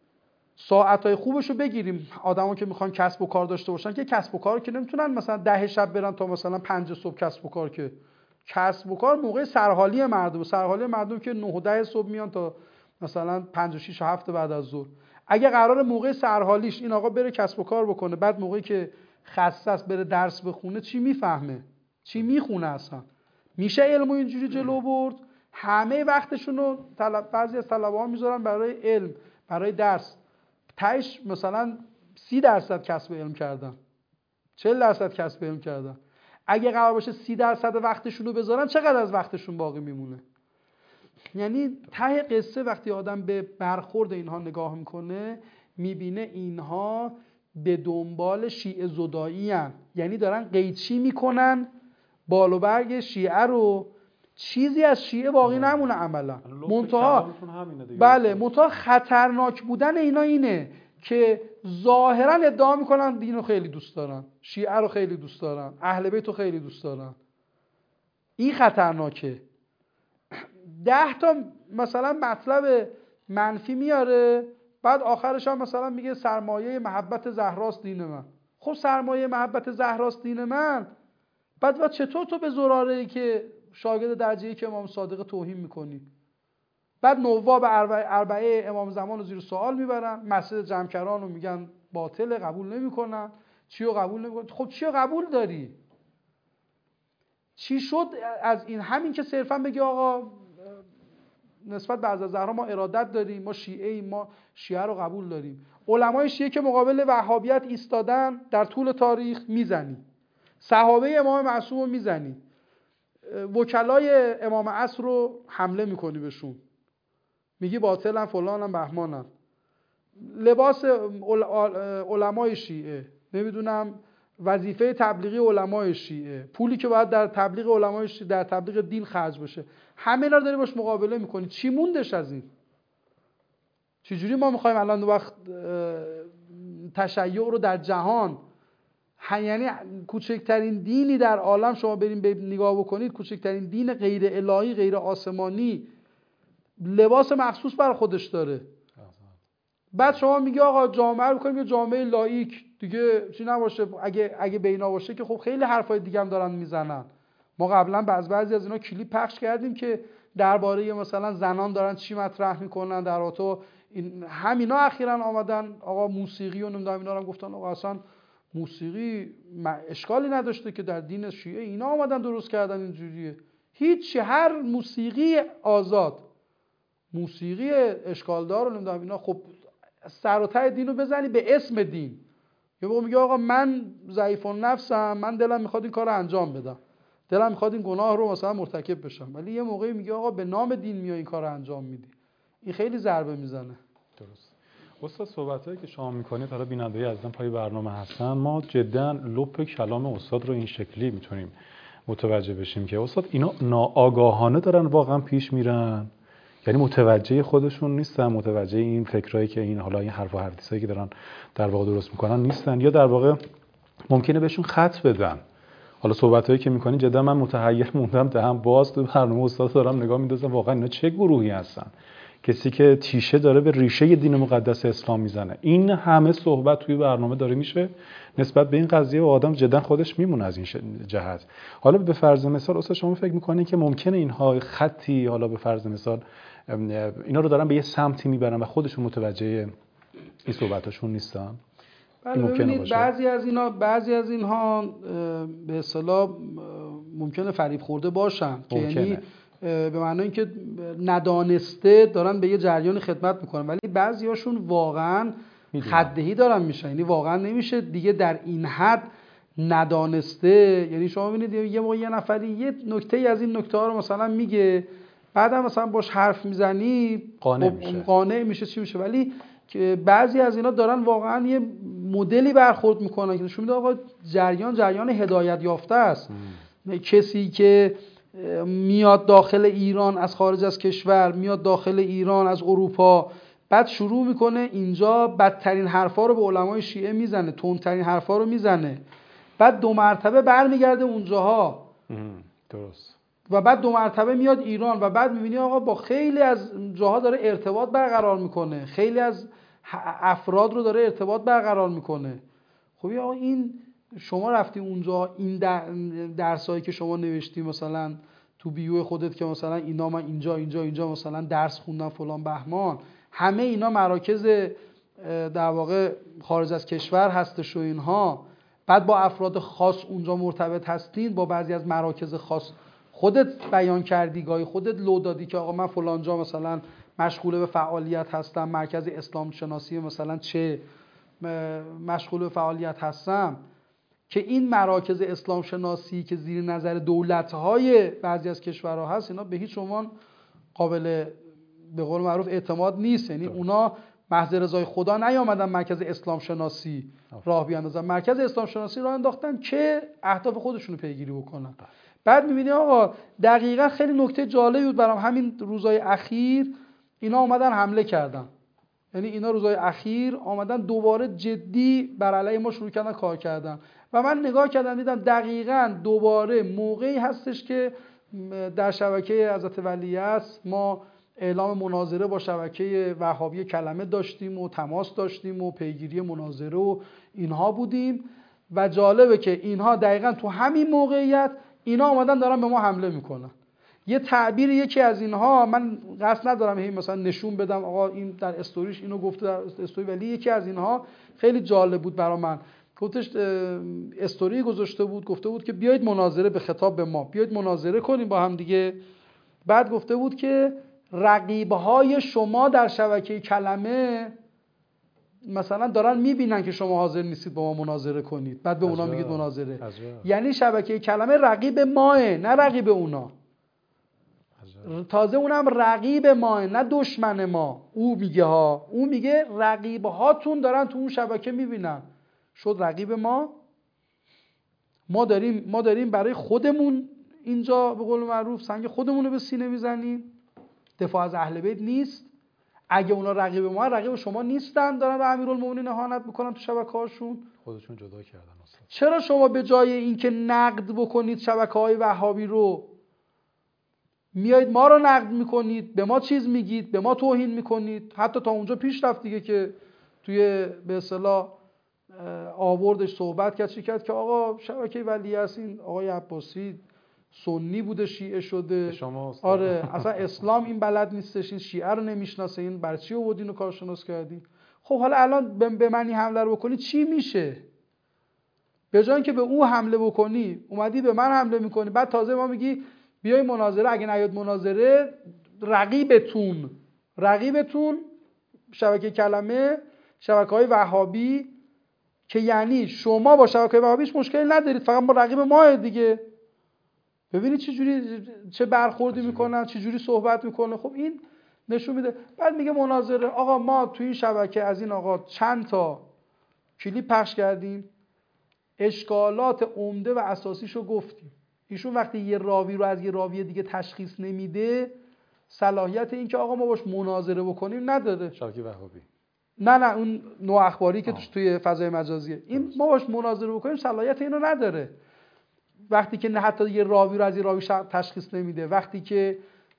ساعتای خوبشو بگیریم. آدما که میخوان کسب و کار داشته باشن که کسب و کار که نمیتونن مثلا ده شب برن تا مثلا پنج صبح کسب و کار، که کسب و کار موقع سرحالی مردم، سرحالی مردم که نه و ده صبح میان تا مثلا پنج و شش و هفت بعد از ظهر. اگه قرار موقع سرحالیش این آقا بره کسب و کار بکنه، بعد موقعی که خسته است بره درس بخونه، چی میفهمه؟ چی میخونه اصلا؟ میشه علمو اینجوری جلو برد؟ همه وقتشون رو طلب، بعضی از طلبه‌ها میذارن برای علم، برای درس. تاش مثلا سی درصد کسب علم کردن، چهل درصد کسب علم کردن. اگه قرار باشه سی درصد وقتشون رو بذارن، چقدر از وقتشون باقی میمونه؟ یعنی ته قصه وقتی آدم به برخورد اینها نگاه میکنه، میبینه اینها به دنبال شیعه زدایی هن. یعنی دارن قیچی میکنن بال و برگ شیعه رو، چیزی از شیعه باقی نمونه عملا. منتها بله، منتها خطرناک بودن اینا اینه که ظاهرا ادعا میکنن دین رو خیلی دوست دارن، شیعه رو خیلی دوست دارن، اهل بیت رو خیلی دوست دارن. این خطرناکه. ده تا مثلا مطلب منفی میاره، بعد آخرش هم مثلا میگه سرمایه محبت زهراست دین من. خب سرمایه محبت زهراست دین من، بعد و چطور تو به زراره‌ای که شاگرد درجه‌ای که امام صادق توهین میکنی؟ بعد نواب اربعه, اربعه امام زمان رو زیر سوال میبرن، مسجد جمکران رو میگن باطله، قبول نمیکنن. چی رو قبول نمیکنن؟ خب چی رو قبول داری؟ چی شد از این؟ همین که صرفا بگی آقا نسبت به حضرت زهرا ما ارادت داریم، ما شیعه ایم، ما شیعه رو قبول داریم. علمای شیعه که مقابل وهابیت ایستادن در طول تاریخ میزنی، صحابه امام معصوم رو میزنی، وکلای امام عصر رو حمله میکنی بهشون، میگی باطلن فلانن بهمانن. لباس علمای شیعه، نمیدونم وظیفه تبلیغی علمای شیعه، پولی که باید در تبلیغ علمای شیعه در تبلیغ دین خرج بشه، همه اینا رو داری باش مقابله میکنی. چی موندش از این؟ چجوری ما میخوایم الان وقت تشیع رو در جهان، یعنی کوچکترین دینی در عالم شما بریم به نگاه بکنید، کوچکترین دین غیر الهی غیر آسمانی لباس مخصوص بر خودش داره. بعد شما میگی آقا جامعه رو بکنیم یه جامعه لاییک دیگه، چی نباشه، اگه اگه بینا باشه که خب خیلی حرفای دیگه هم دارن میزنن. ما قبلا بعض بعضی از اینا کلیپ پخش کردیم که درباره مثلا زنان دارن چی مطرح میکنن در رابطه این همینا. اخیراً آمدن آقا موسیقی و نمیدونم اینا رو گفتن آقا اصلا موسیقی اشکالی نداشته که در دین شیعه اینا آمدن درست کردن اینجوریه. هیچ، هر موسیقی آزاد، موسیقی اشکالدار و نمیدونم اینا، خب سر و ته دین رو بزنی به اسم دین، یا بگو میگه آقا من ضعیف النفسم، من دلم میخواد این کار رو انجام بدم، دلم میخواد این گناه رو مثلا مرتکب بشم، ولی یه موقعی میگه آقا به نام دین میای این کار رو انجام میدی. این خیلی ضربه میزنه. درست. استاد صحبتایی که شما میکنید، حالا بیننده‌ای عزیزان پای برنامه هستن، ما جدا لپ کلام استاد رو این شکلی میتونیم متوجه بشیم که استاد اینا ناآگاهانه دارن واقعا پیش میرن، یعنی متوجه خودشون نیستن، متوجه این فکرایی که این حالا این حرف و حدیثایی که دارن در واقع درست میکنن نیستن، یا در واقع ممکنه بهشون خط بدن. حالا صحبتایی که میکنین جدا من متحیر موندم، دهم باز تو برنامه استاد دارم نگاه میندازم واقعا اینا چه گروهی هستن، کسی که تیشه داره به ریشه دین مقدس اسلام میزنه. این همه صحبت توی برنامه داره میشه نسبت به این قضیه و آدم جدا خودش میمونه از این جهت. حالا به فرض مثال استاد شما فکر میکنین که ممکنه اینها خطی، حالا به فرض مثال اینا رو دارن به یه سمتی میبرن و خودشون متوجه این صحبتاشون نیستن؟ بله ببینید بعضی از اینا بعضی از اینها به اصطلاح ممکنه فریب خورده باشن که یعنی به معنی اینکه ندانسته دارن به یه جریان خدمت میکنن، ولی بعضی هاشون واقعا خددهی دارن میشن، یعنی واقعا نمیشه دیگه در این حد ندانسته. یعنی شما ببینید یه موقع یه نفری یه نکته ای از این نکته ها رو مثلا میگه، بعدم مثلا باش حرف میزنی قانع میشه قانع میشه چی میشه، ولی که بعضی از اینا دارن واقعا یه مدلی برخورد میکنن که نشون میده آقا جریان جریان هدایت یافته است. کسی که میاد داخل ایران از خارج از کشور، میاد داخل ایران از اروپا، بعد شروع میکنه اینجا بدترین حرفا رو به علمای شیعه میزنه، تندترین حرفا رو میزنه، بعد دو مرتبه برمیگرده اونجاها، درست، و بعد دو مرتبه میاد ایران و بعد میبینی آقا با خیلی از جاها داره ارتباط برقرار میکنه، خیلی از افراد رو داره ارتباط برقرار میکنه. خب آقا این شما رفتی اونجا، این درسایی که شما نوشتی مثلا تو بیو خودت که مثلا اینا من اینجا اینجا اینجا مثلا درس خوندم فلان بهمان، همه اینا مراکز در واقع خارج از کشور هستش و اینها، بعد با افراد خاص اونجا مرتبط هستین، با بعضی از مراکز خاص خودت بیان کردی، گاهی خودت لو دادی که آقا من فلان جا مثلا مشغول به فعالیت هستم، مرکز اسلام شناسی مثلا چه مشغول به فعالیت هستم، که این مراکز اسلام شناسی که زیر نظر دولت‌های بعضی از کشورها هست، اینا به هیچ عنوان قابل به قول معروف اعتماد نیست. یعنی اونا محض رضای خدا نیامدن مرکز اسلام شناسی راه بیاندازن، مرکز اسلام شناسی راه انداختن که اهداف خودشونو پیگیری بکنن. بعد می‌بینی آقا دقیقاً خیلی نکته جالبی بود برام، همین روزهای اخیر اینا اومدن حمله کردن، یعنی اینا روزهای اخیر آمدن دوباره جدی بر علیه ما شروع کردن کار کردن و من نگاه کردم دیدم دقیقاً دوباره موقعی هستش که در شبکه حضرت ولیعصر ما اعلام مناظره با شبکه وهابی کلمه داشتیم و تماس داشتیم و پیگیری مناظره و اینها بودیم و جالبه که اینها دقیقاً تو همین موقعیت اینا آمدن دارن به ما حمله میکنن. یه تعبیر یکی از اینها، من قصد ندارم هی مثلا نشون بدم آقا این در استوریش اینو گفته در استوری، ولی یکی از اینها خیلی جالب بود برای من، گفتش استوری گذاشته بود، گفته بود که بیایید مناظره، به خطاب به ما، بیایید مناظره کنیم با هم دیگه. بعد گفته بود که رقیبهای شما در شبکه کلمه مثلا دارن میبینن که شما حاضر نیستید با ما مناظره کنید، بعد به اونا میگید مناظره. یعنی شبکه کلمه رقیب ماه، نه رقیب اونا. تازه اونم رقیب ماه، نه دشمن ما. او میگه ها، او میگه رقیب هاتون دارن تو اون شبکه میبینن. شد رقیب ما. ما داریم ما داریم برای خودمون اینجا به قول معروف سنگ خودمون رو به سینه میزنیم. دفاع از اهل بیت نیست. اگه اونا رقیب ما، رقیب شما نیستن، دارن به امیرالمومنین اهانت میکنن تو شبکه‌هاشون. خودشون جدا کردن اصلا. چرا شما به جای اینکه نقد بکنید شبکه‌های وهابی رو، میایید ما رو نقد میکنید، به ما چیز میگید، به ما توهین میکنید؟ حتی تا اونجا پیش رفت دیگه که توی به اصطلاح آوردش صحبت کرد چی کرد که آقا شبکه ولی یاسین آقای عباسی سنی بوده شیعه شده. شما آره اصلا اسلام این بلد نیستش، این شیعه رو نمیشناسه، این برای چی آوردین و کارشناس کردی؟ خب حالا الان به منی حمله رو بکنی چی میشه؟ به جای اینکه به او حمله بکنی اومدی به من حمله میکنی، بعد تازه ما میگی بیای مناظره. اگه نیاد مناظره، رقیبتون رقیبتون شبکه کلمه، شبکه‌های وهابی، که یعنی شما با شبکه‌های وهابیش مشکلی ندارید، فقط ما رقیب ماه دیگه. ببینید چه جوری چه برخوردی میکنن، چه جوری صحبت میکنه. خب این نشون میده. بعد میگه مناظره. آقا ما توی این شبکه از این آقا چند تا کلیپ پخش کردیم، اشکالات عمده و اساسیشو گفتیم. ایشون وقتی یه راوی رو از یه راوی دیگه تشخیص نمیده، صلاحیت این که آقا ما باش مناظره بکنیم نداره. شبکه وهابی نه نه اون نوع اخباری که توش توی فضای مجازیه، این ما باش مناظره بکنیم صلاحیت اینو نداره. وقتی که نه حتی یه راوی رو از یه راوی تشخیص نمیده، وقتی که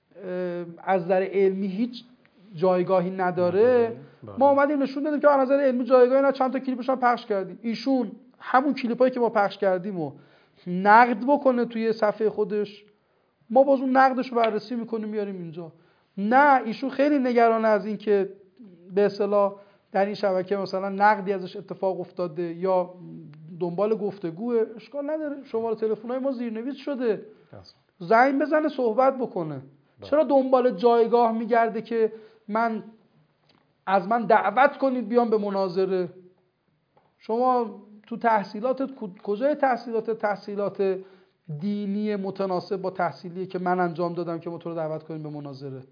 از نظر علمی هیچ جایگاهی نداره، ما اومدیم نشون دادیم که از نظر علمی جایگاهی نه، چند تا کلیپش هم پخش کردیم. ایشون همون کلیپایی که ما پخش کردیم و نقد بکنه توی صفحه خودش، ما باز اون نقدش رو بررسی میکنیم میاریم اینجا. نه ایشون خیلی نگران از این که به اصطلاح در این شبکه مثلا نقدی ازش اتفاق افتاده یا دنبال گفتگوه. اشکال نداره، شماره تلفن‌های ما زیرنویس شده، زنگ بزنه صحبت بکنه. چرا دنبال جایگاه میگرده که من از من دعوت کنید بیام به مناظره؟ شما تو تحصیلاتت کجای تحصیلات تحصیلات دینی متناسب با تحصیلی که من انجام دادم که ما تو رو دعوت کنیم به مناظره؟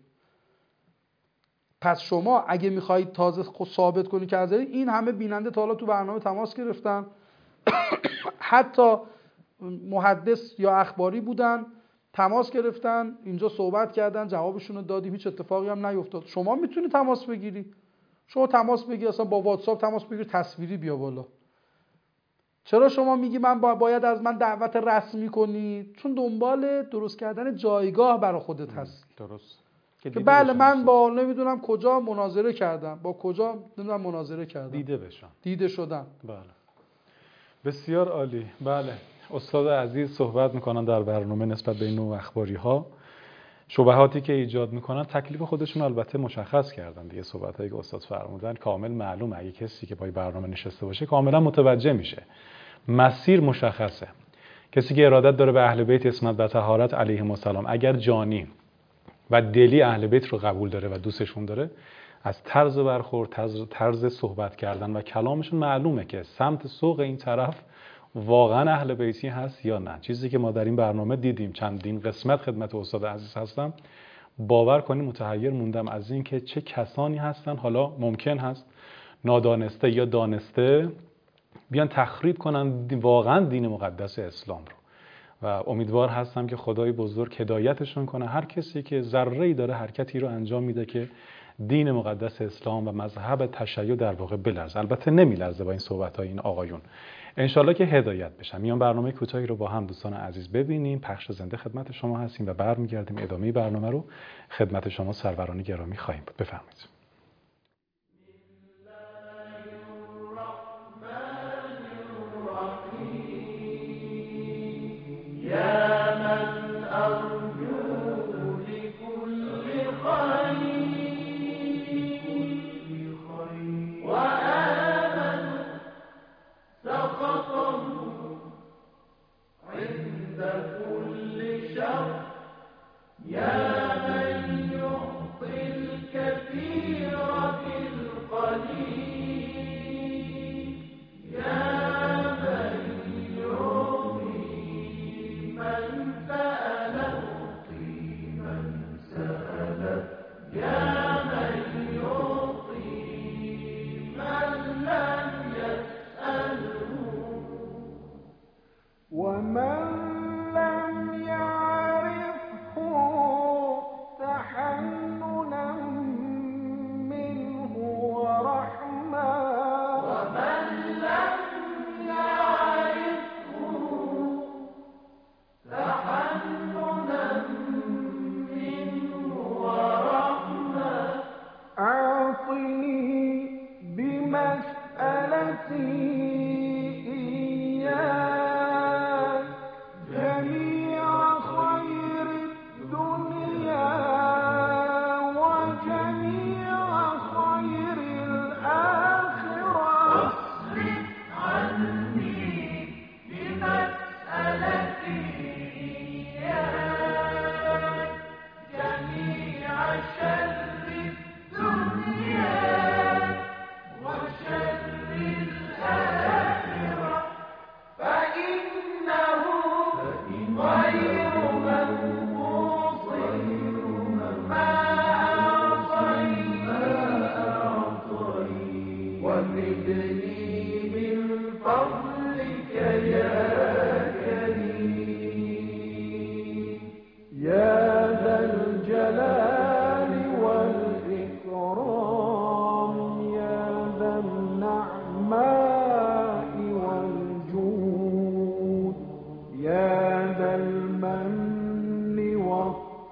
پس شما اگه میخواهید تازه خود ثابت کنید که از این همه بیننده تا حالا تو برنامه تماس گرفتن، حتی محدث یا اخباری بودن، تماس گرفتن اینجا صحبت کردن، جوابشون رو دادیم، هیچ اتفاقی هم نیفتاد. شما میتونید تماس بگیری. شما تماس بگیر، اصلا با واتساپ تماس بگیر، تصویری بیا بالا. چرا شما میگی من باید از من دعوت رسمی کنی؟ چون دنبال درست کردن جایگاه برای خودت هست. درست. که بله من با نمیدونم کجا مناظره کردم، با کجا نمیدونم مناظره کردم، دیده بشم، دیده شدم. بله بسیار عالی. بله استاد عزیز صحبت میکنن در برنامه نسبت به این نوع اخباری ها، شبهاتی که ایجاد میکنن تکلیف خودشون البته مشخص کردن دیگه. صحبت هایی که استاد فرمودن کامل معلومه، اگه کسی که پای برنامه نشسته باشه کاملا متوجه میشه، مسیر مشخصه. کسی که ارادت داره به اهل بیت اسمت و طهارت علیهم السلام، اگر جانی و دلی اهل بیت رو قبول داره و دوستشون داره، از طرز برخورد، طرز, طرز صحبت کردن و کلامشون معلومه که سمت سوق این طرف واقعا اهل بیتی هست یا نه. چیزی که ما در این برنامه دیدیم، چندین قسمت خدمت استاد عزیز هستم، باور کنیم متحیر موندم از این که چه کسانی هستن، حالا ممکن هست نادانسته یا دانسته، بیان تخریب کنن واقعا دین مقدس اسلام رو. و امیدوار هستم که خدای بزرگ هدایتشون کنه. هر کسی که ذره‌ای داره حرکتی رو انجام میده که دین مقدس اسلام و مذهب تشیع در واقع بلرزه. البته نمیلرزه با این صحبت‌های این آقایون. انشالله که هدایت بشن. میان برنامه کوتاهی رو با هم دوستان عزیز ببینیم. پخش زنده خدمت شما هستیم و برمیگردیم ادامه برنامه رو خدمت شما سروران گرامی خواهیم بود. بفرمایید.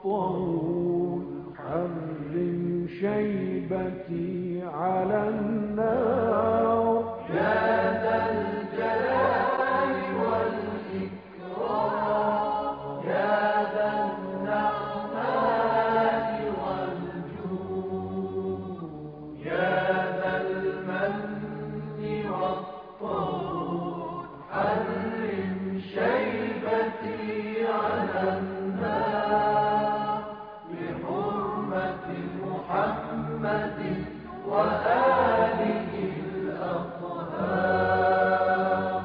والطول حرم شيبتي على النار يا ذا الجلال والإكرام يا ذا النعماء والجود يا ذا المن والطول حرم شيبتي على النار بحرمة محمد وآله الأطهار.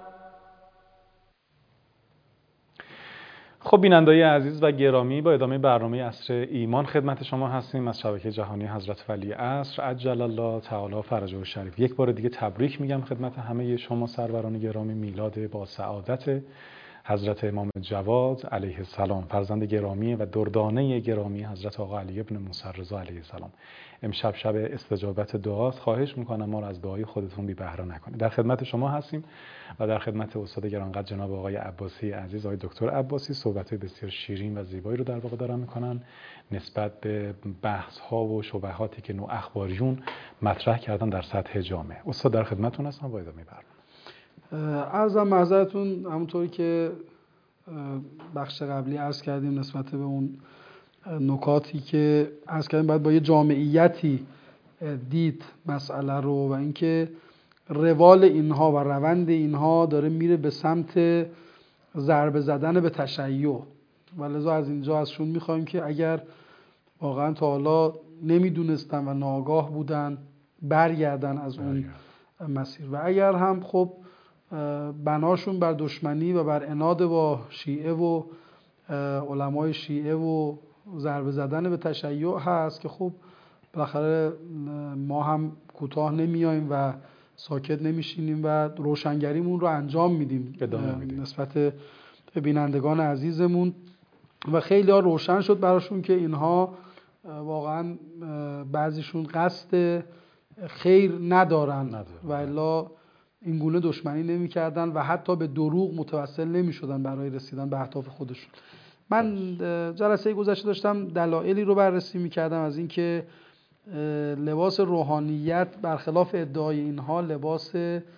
خب بینندگان عزیز و گرامی، با ادامه برنامه عصر ایمان خدمت شما هستیم از شبکه جهانی حضرت ولی عصر عجل الله تعالی فرجه الشریف. یک بار دیگه تبریک میگم خدمت همه شما سروران گرامی میلاد با سعادت حضرت امام جواد علیه السلام، فرزند گرامی و دردانه گرامی حضرت آقا علی ابن موسی رضا علیه السلام. امشب شب استجابت دعاست. خواهش میکنم ما رو از دعای خودتون بی بهره نکنید. در خدمت شما هستیم و در خدمت استاد گرانقدر جناب آقای عباسی عزیز، آقای دکتر عباسی، صحبت‌های بسیار شیرین و زیبایی رو در واقع دارن میکنن نسبت به بحث‌ها و شبهاتی که نو اخباریون مطرح کردن در سطح جامعه. استاد در خدمتتون هستم با ادامه برنامه. عرضم معذرتون، همونطوری که بخش قبلی عرض کردیم نسبت به اون نکاتی که عرض کردیم باید با یه جامعیتی دید مسئله رو و اینکه روال اینها و روند اینها داره میره به سمت ضربه زدن به تشیع و لذا از اینجا ازشون میخوایم که اگر واقعا تا حالا نمیدونستن و ناآگاه بودن برگردن از اون مسیر و اگر هم خب بناشون بر دشمنی و بر عناد با شیعه و علمای شیعه و ضربه زدن به تشیع هست که خب بالاخره ما هم کوتاه نمیایم و ساکت نمیشینیم و روشنگریمون رو انجام میدیم نسبت به بینندگان عزیزمون و خیلی ها روشن شد براشون که اینها واقعا بعضیشون قصد خیر ندارن و الا این گونه دشمنی نمی کردن و حتی به دروغ متوسل نمی شدن برای رسیدن به اهداف خودشون. من جلسه گذشته داشتم دلایلی رو بررسی می کردم از اینکه لباس روحانیت برخلاف ادعای اینها لباس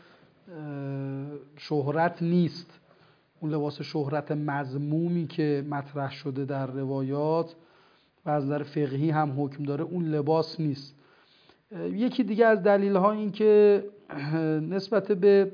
شهرت نیست. اون لباس شهرت مذمومی که مطرح شده در روایات و از نظر فقهی هم حکم داره اون لباس نیست. یکی دیگه از دلیل ها این که نسبت به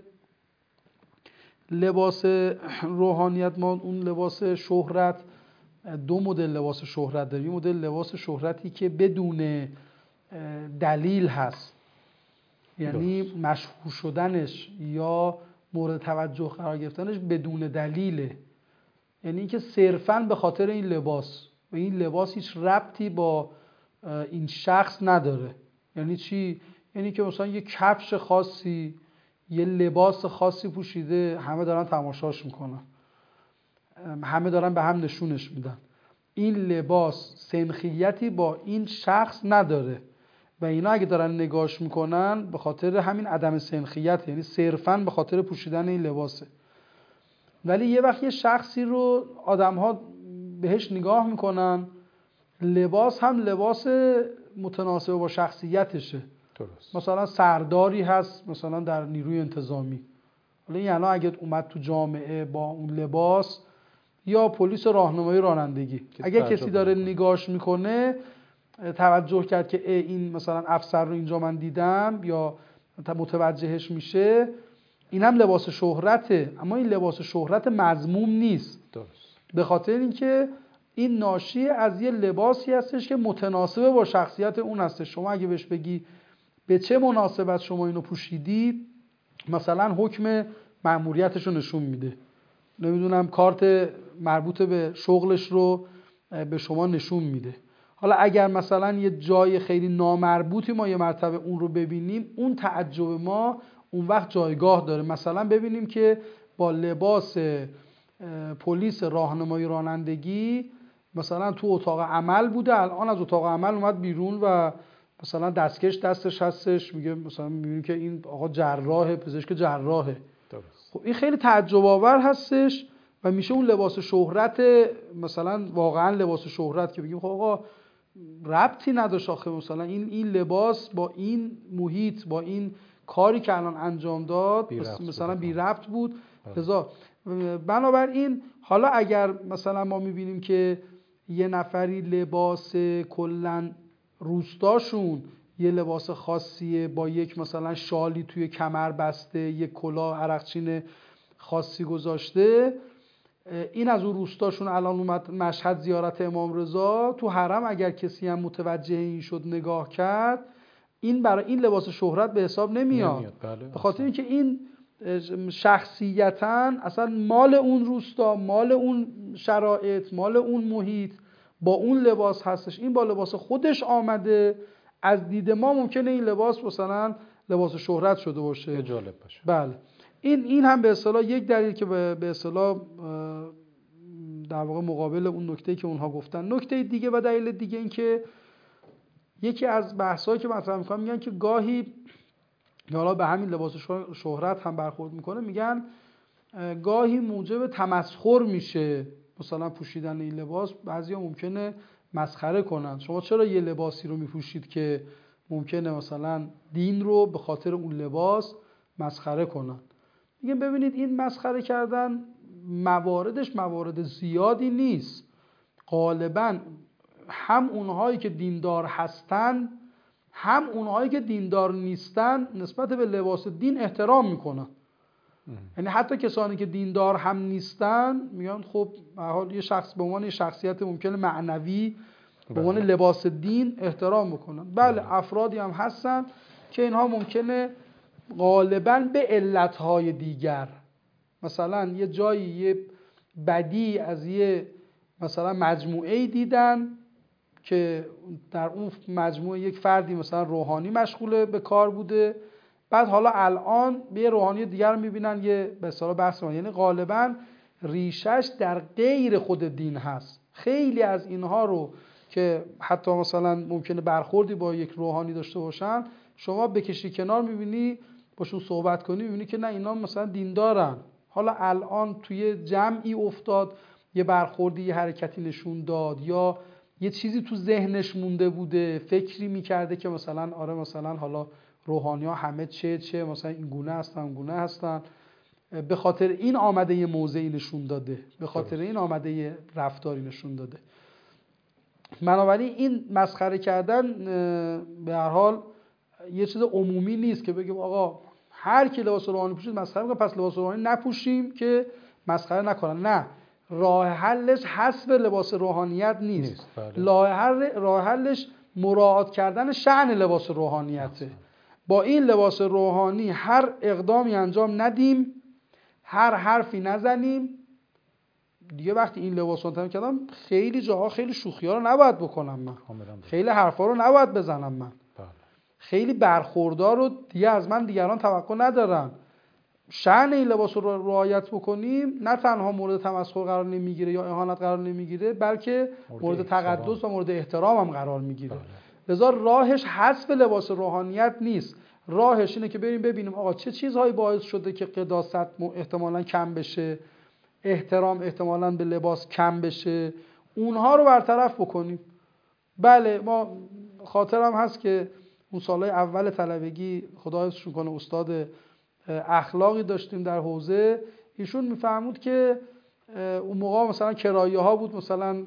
لباس روحانیت ما اون لباس شهرت دو مدل لباس شهرت داریم. یه مدل لباس شهرتی که بدون دلیل هست، یعنی مشهور شدنش یا مورد توجه قرار گرفتنش بدون دلیله، یعنی اینکه صرفاً به خاطر این لباس و این لباس هیچ ربطی با این شخص نداره. یعنی چی؟ یعنی که مثلا یه کفش خاصی، یه لباس خاصی پوشیده، همه دارن تماشاش میکنن، همه دارن به هم نشونش میدن. این لباس سنخیتی با این شخص نداره و اینا اگه دارن نگاش میکنن به خاطر همین عدم سنخیت، یعنی صرفاً به خاطر پوشیدن این لباسه. ولی یه وقت یه شخصی رو آدم‌ها بهش نگاه میکنن، لباس هم لباس متناسب با شخصیتشه. درست. مثلا سرداری هست مثلا در نیروی انتظامی، حالا این الان اگه اومد تو جامعه با اون لباس، یا پلیس راهنمایی رانندگی، اگه کسی داره نگاش میکنه توجه کرد که این مثلا افسر رو اینجا من دیدم یا متوجهش میشه، اینم لباس شهرته، اما این لباس شهرت مذموم نیست. درست. به خاطر اینکه این ناشی از یه لباسی هستش که متناسب با شخصیت اون هستش. شما اگه بهش بگی به چه مناسبت شما اینو پوشیدید، مثلا حکم مأموریتش رو نشون میده، نمیدونم کارت مربوط به شغلش رو به شما نشون میده. حالا اگر مثلا یه جای خیلی نامربوطی ما یه مرتبه اون رو ببینیم، اون تعجب ما اون وقت جایگاه داره. مثلا ببینیم که با لباس پلیس راهنمایی رانندگی مثلا تو اتاق عمل بوده، الان از اتاق عمل اومد بیرون و مثلا دستکش دستش هستش، میگه مثلا میبینیم که این آقا جراحه، پزشک جراحه. درست. خب این خیلی تعجب آور هستش و میشه اون لباس شهرت، مثلا واقعا لباس شهرت که بگیم خب آقا ربطی نداشت آخه، مثلا این این لباس با این محیط، با این کاری که الان انجام داد بی مثلا بی ربط بود. بله. لذا بنابراین حالا اگر مثلا ما میبینیم که یه نفری لباس کلا روستاشون یه لباس خاصیه، با یک مثلا شالی توی کمر بسته، یک کلاه عرقچین خاصی گذاشته، این از اون روستاشون الان اومد مشهد زیارت امام رضا، تو حرم اگر کسی هم متوجه این شد نگاه کرد، این برای این لباس شهرت به حساب نمیاد, نمیاد. بله. به خاطر اینکه این شخصیتاً اصلا مال اون روستا، مال اون شرایط، مال اون محیط با اون لباس هستش. این با لباس خودش آمده، از دید ما ممکنه این لباس مثلا لباس شهرت شده باشه، جالب باشه. بله. این این هم به اصطلاح یک دلیل که به اصطلاح در واقع مقابل اون نکته‌ای که اونها گفتن. نکته دیگه و دلیل دیگه این که یکی از بحث‌هایی که مطرح می‌کنن میگن که گاهی حالا به همین لباس شهرت هم برخورد میکنه، میگن گاهی موجب تمسخر میشه مثلا پوشیدن این لباس. بعضیا ممکنه مسخره کنن، شما چرا یه لباسی رو میپوشید که ممکنه مثلا دین رو به خاطر اون لباس مسخره کنن. میگن ببینید این مسخره کردن مواردش موارد زیادی نیست، غالبا هم اونهایی که دیندار هستن هم اونهایی که دیندار نیستن نسبت به لباس دین احترام میکنن. یعنی حتی کسانی که دیندار هم نیستن میگن خب به هر حال یه شخص به عنوان شخصیت ممکنه معنوی به عنوان لباس دین احترام میکنن. بله افرادی هم هستن که اینها ممکنه غالبا به علتهای دیگر، مثلا یه جایی یه بدی از یه مثلا مجموعه‌ای دیدن که در اون مجموعه یک فردی مثلا روحانی مشغول به کار بوده، بعد حالا الان به یه روحانی دیگر رو میبینن یه به اصطلاح بحث ما، یعنی غالبا ریشش در غیر خود دین هست. خیلی از اینها رو که حتی مثلا ممکنه برخوردی با یک روحانی داشته باشن، شما بکشی کنار میبینی باشون صحبت کنی میبینی که نه اینا مثلا دیندارن، حالا الان توی جمعی افتاد یه برخوردی یه حرکتی نشون داد یا یه چیزی تو ذهنش مونده بوده، فکری میکرده که مثلا آره مثلا حالا روحانی ها همه چه چه مثلا این گونه هستن اون گونه هستن، به خاطر این آمده یه موضعی نشون داده، به خاطر این آمده یه رفتاری نشون داده. بنابراین این مسخره کردن به هر حال یه چیز عمومی نیست که بگیم آقا هر کی لباس روحانی پوشید مسخره میکنه پس لباس روحانی نپوشیم که مسخره نکنن. نه، راه حلش حذف لباس روحانیت نیست, نیست بله. راه حلش مراعات کردن شأن لباس روحانیته. با این لباس روحانی هر اقدامی انجام ندیم، هر حرفی نزنیم. دیگه وقتی این لباس رو تمام کردم خیلی جاها خیلی شوخی‌ها رو نباید بکنم من، خیلی حرفا رو نباید بزنم من، خیلی برخوردار رو دیگه از من دیگران توقع ندارن. شأن این لباس رو رعایت بکنیم، نه تنها مورد تمسخر قرار نمیگیره یا اهانت قرار نمیگیره، بلکه مورد, مورد تقدس و مورد احترام هم قرار میگیره. لذا راهش حذف لباس روحانیت نیست، راهش اینه که بریم ببینیم آقا چه چیزهایی باعث شده که قداست احتمالاً کم بشه، احترام احتمالاً به لباس کم بشه، اونها رو برطرف بکنیم. بله ما خاطرم هست که اون سالهای اول طلبگی خدا حفظشون کنه استاد اخلاقی داشتیم در حوزه، ایشون میفهمود که اون موقع مثلا کرایه ها بود مثلا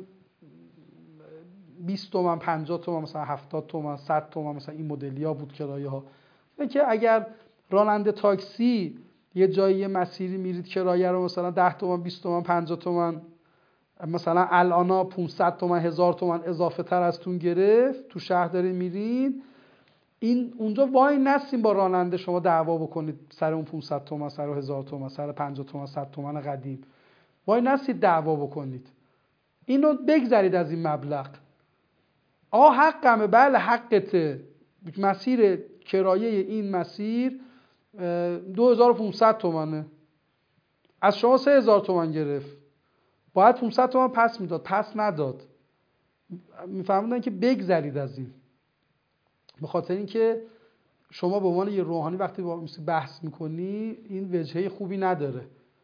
بیست تومن، پنجاه تومن، مثلا هفتاد تومن، صد تومن، مثلا این مدلی ها بود کرایه ها. که اگر راننده تاکسی یه جایی یه مسیری میرید کرایه رو مثلا ده تومن، بیست تومن، پنجاه تومن، مثلا الانا پانصد تومن، هزار تومن اضافه تر از تون گرفت، تو شهر دارین میرین، این اونجا وای نستین با راننده شما دعوا بکنید سر اون پانصد تومن، سر هزار تومن، سر پنجاه تومن، صد تومن قدیم، وای نستید دعوا بکنید، اینو بگذرید از این مبلغ. آه حقمه، بله حقته، مسیر کرایه این مسیر دو هزار و پانصد تومنه، از شما سه هزار تومن گرفت، باید پانصد تومن پس میداد، پس نداد. میفهموندن که بگذرید از این، به خاطر اینکه شما به عنوان یه روحانی وقتی با بحث میکنی این وجهه خوبی نداره.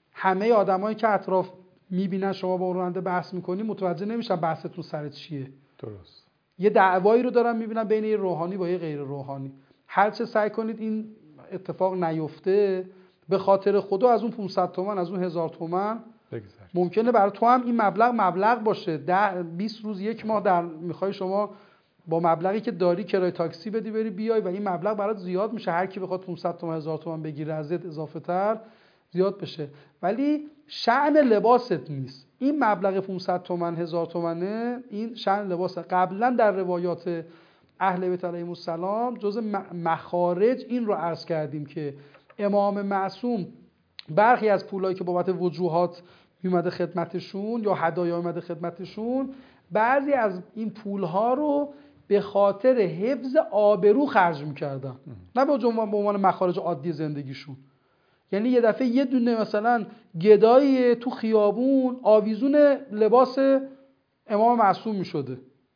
همه آدمایی که اطراف میبینن شما با اون راننده بحث میکنی متوجه نمیشن بحثتون سر چیه. درست. یه دعوایی رو دارن میبینن بین یه روحانی با یه غیر روحانی. هر چه سعی کنید این اتفاق نیفته، به خاطر خدا از اون پانصد تومن، از اون هزار تومن بگذارید. ممکنه برای تو هم این مبلغ مبلغ باشه. ده بیست روز یک ماه در میخوای شما با مبلغی که داری کرایه تاکسی بدی بری بیای و این مبلغ برات زیاد میشه. هر کی بخواد پانصد تومن هزار تومن بگیره ازت اضافه تر زیاد بشه. ولی شأن لباست نیست. این مبلغ پانصد تومن هزار تومنه، این شأن لباسه. قبلا در روایات اهل بیت علیهم السلام جز مخارج این رو عرض کردیم که امام معصوم برخی از پولایی که بابت وجوهات میومده خدمتشون یا هدایا میومده خدمتشون، بعضی از این پولها رو به خاطر حفظ آبرو خرج میکردن، نه به عنوان مخارج عادی زندگیشون. یعنی یه دفعه یه دونه مثلا گدایی تو خیابون آویزون لباس امام معصوم میشده.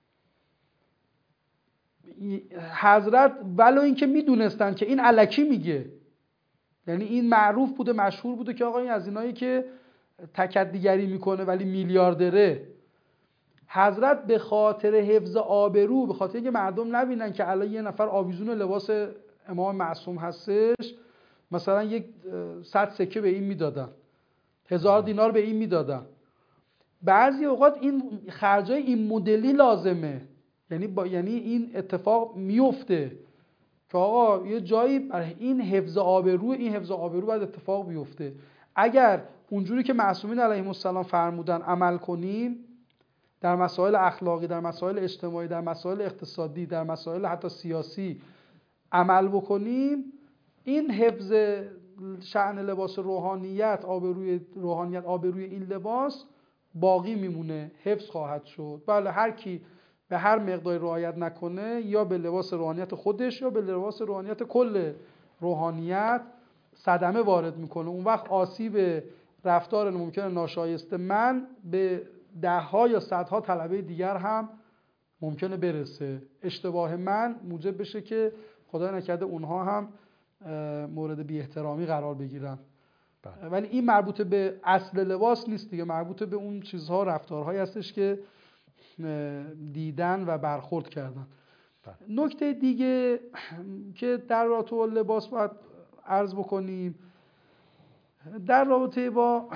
حضرت ولو این که میدونستن که این الکی میگه، یعنی این معروف بوده مشهور بوده که آقا این از اینایی که تکدیگری میکنه ولی میلیاردره، حضرت به خاطر حفظ آبرو، به خاطر اینکه مردم نبینن که الان یه نفر آویزون لباس امام معصوم هستش، مثلا یک صد سکه به این میدادن، هزار دینار به این میدادن. بعضی اوقات این خرجای این مدلی لازمه، یعنی با یعنی این اتفاق میفته که آقا یه جایی برای این حفظ آبرو، این حفظ آبرو باید اتفاق بیفته. اگر اونجوری که معصومین علیهم السلام فرمودن عمل کنیم در مسائل اخلاقی، در مسائل اجتماعی، در مسائل اقتصادی، در مسائل حتی سیاسی عمل بکنیم، این حفظ شأن لباس روحانیت، آبروی روحانیت، آبروی این لباس باقی میمونه، حفظ خواهد شد. بله، هر کی به هر مقدار رعایت نکنه یا به لباس روحانیت خودش یا به لباس روحانیت کل روحانیت صدمه وارد میکنه. اون وقت آسیب رفتار ممکنه ناشایسته من به ده ها یا صدها طلبه دیگر هم ممکنه برسه. اشتباه من موجب بشه که خدای نکرده اونها هم مورد بی احترامی قرار بگیرن. بله. ولی این مربوط به اصل لباس نیست دیگه، مربوط به اون چیزها، رفتارهایی هستش که دیدن و برخورد کردن. بله. نکته دیگه که در رابطه با لباس باید عرض بکنیم، در رابطه با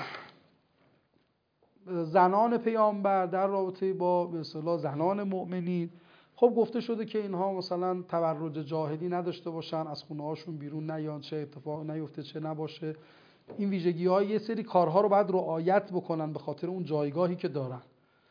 زنان پیامبر، در رابطه با به اصطلاح زنان مؤمنین، خب گفته شده که اینها مثلا تبرج جاهلی نداشته باشن، از خونه هاشون بیرون نیان، چه اتفاق نیفته چه نباشه. این ویژگی های یه سری کارها رو باید رعایت بکنن به خاطر اون جایگاهی که دارن.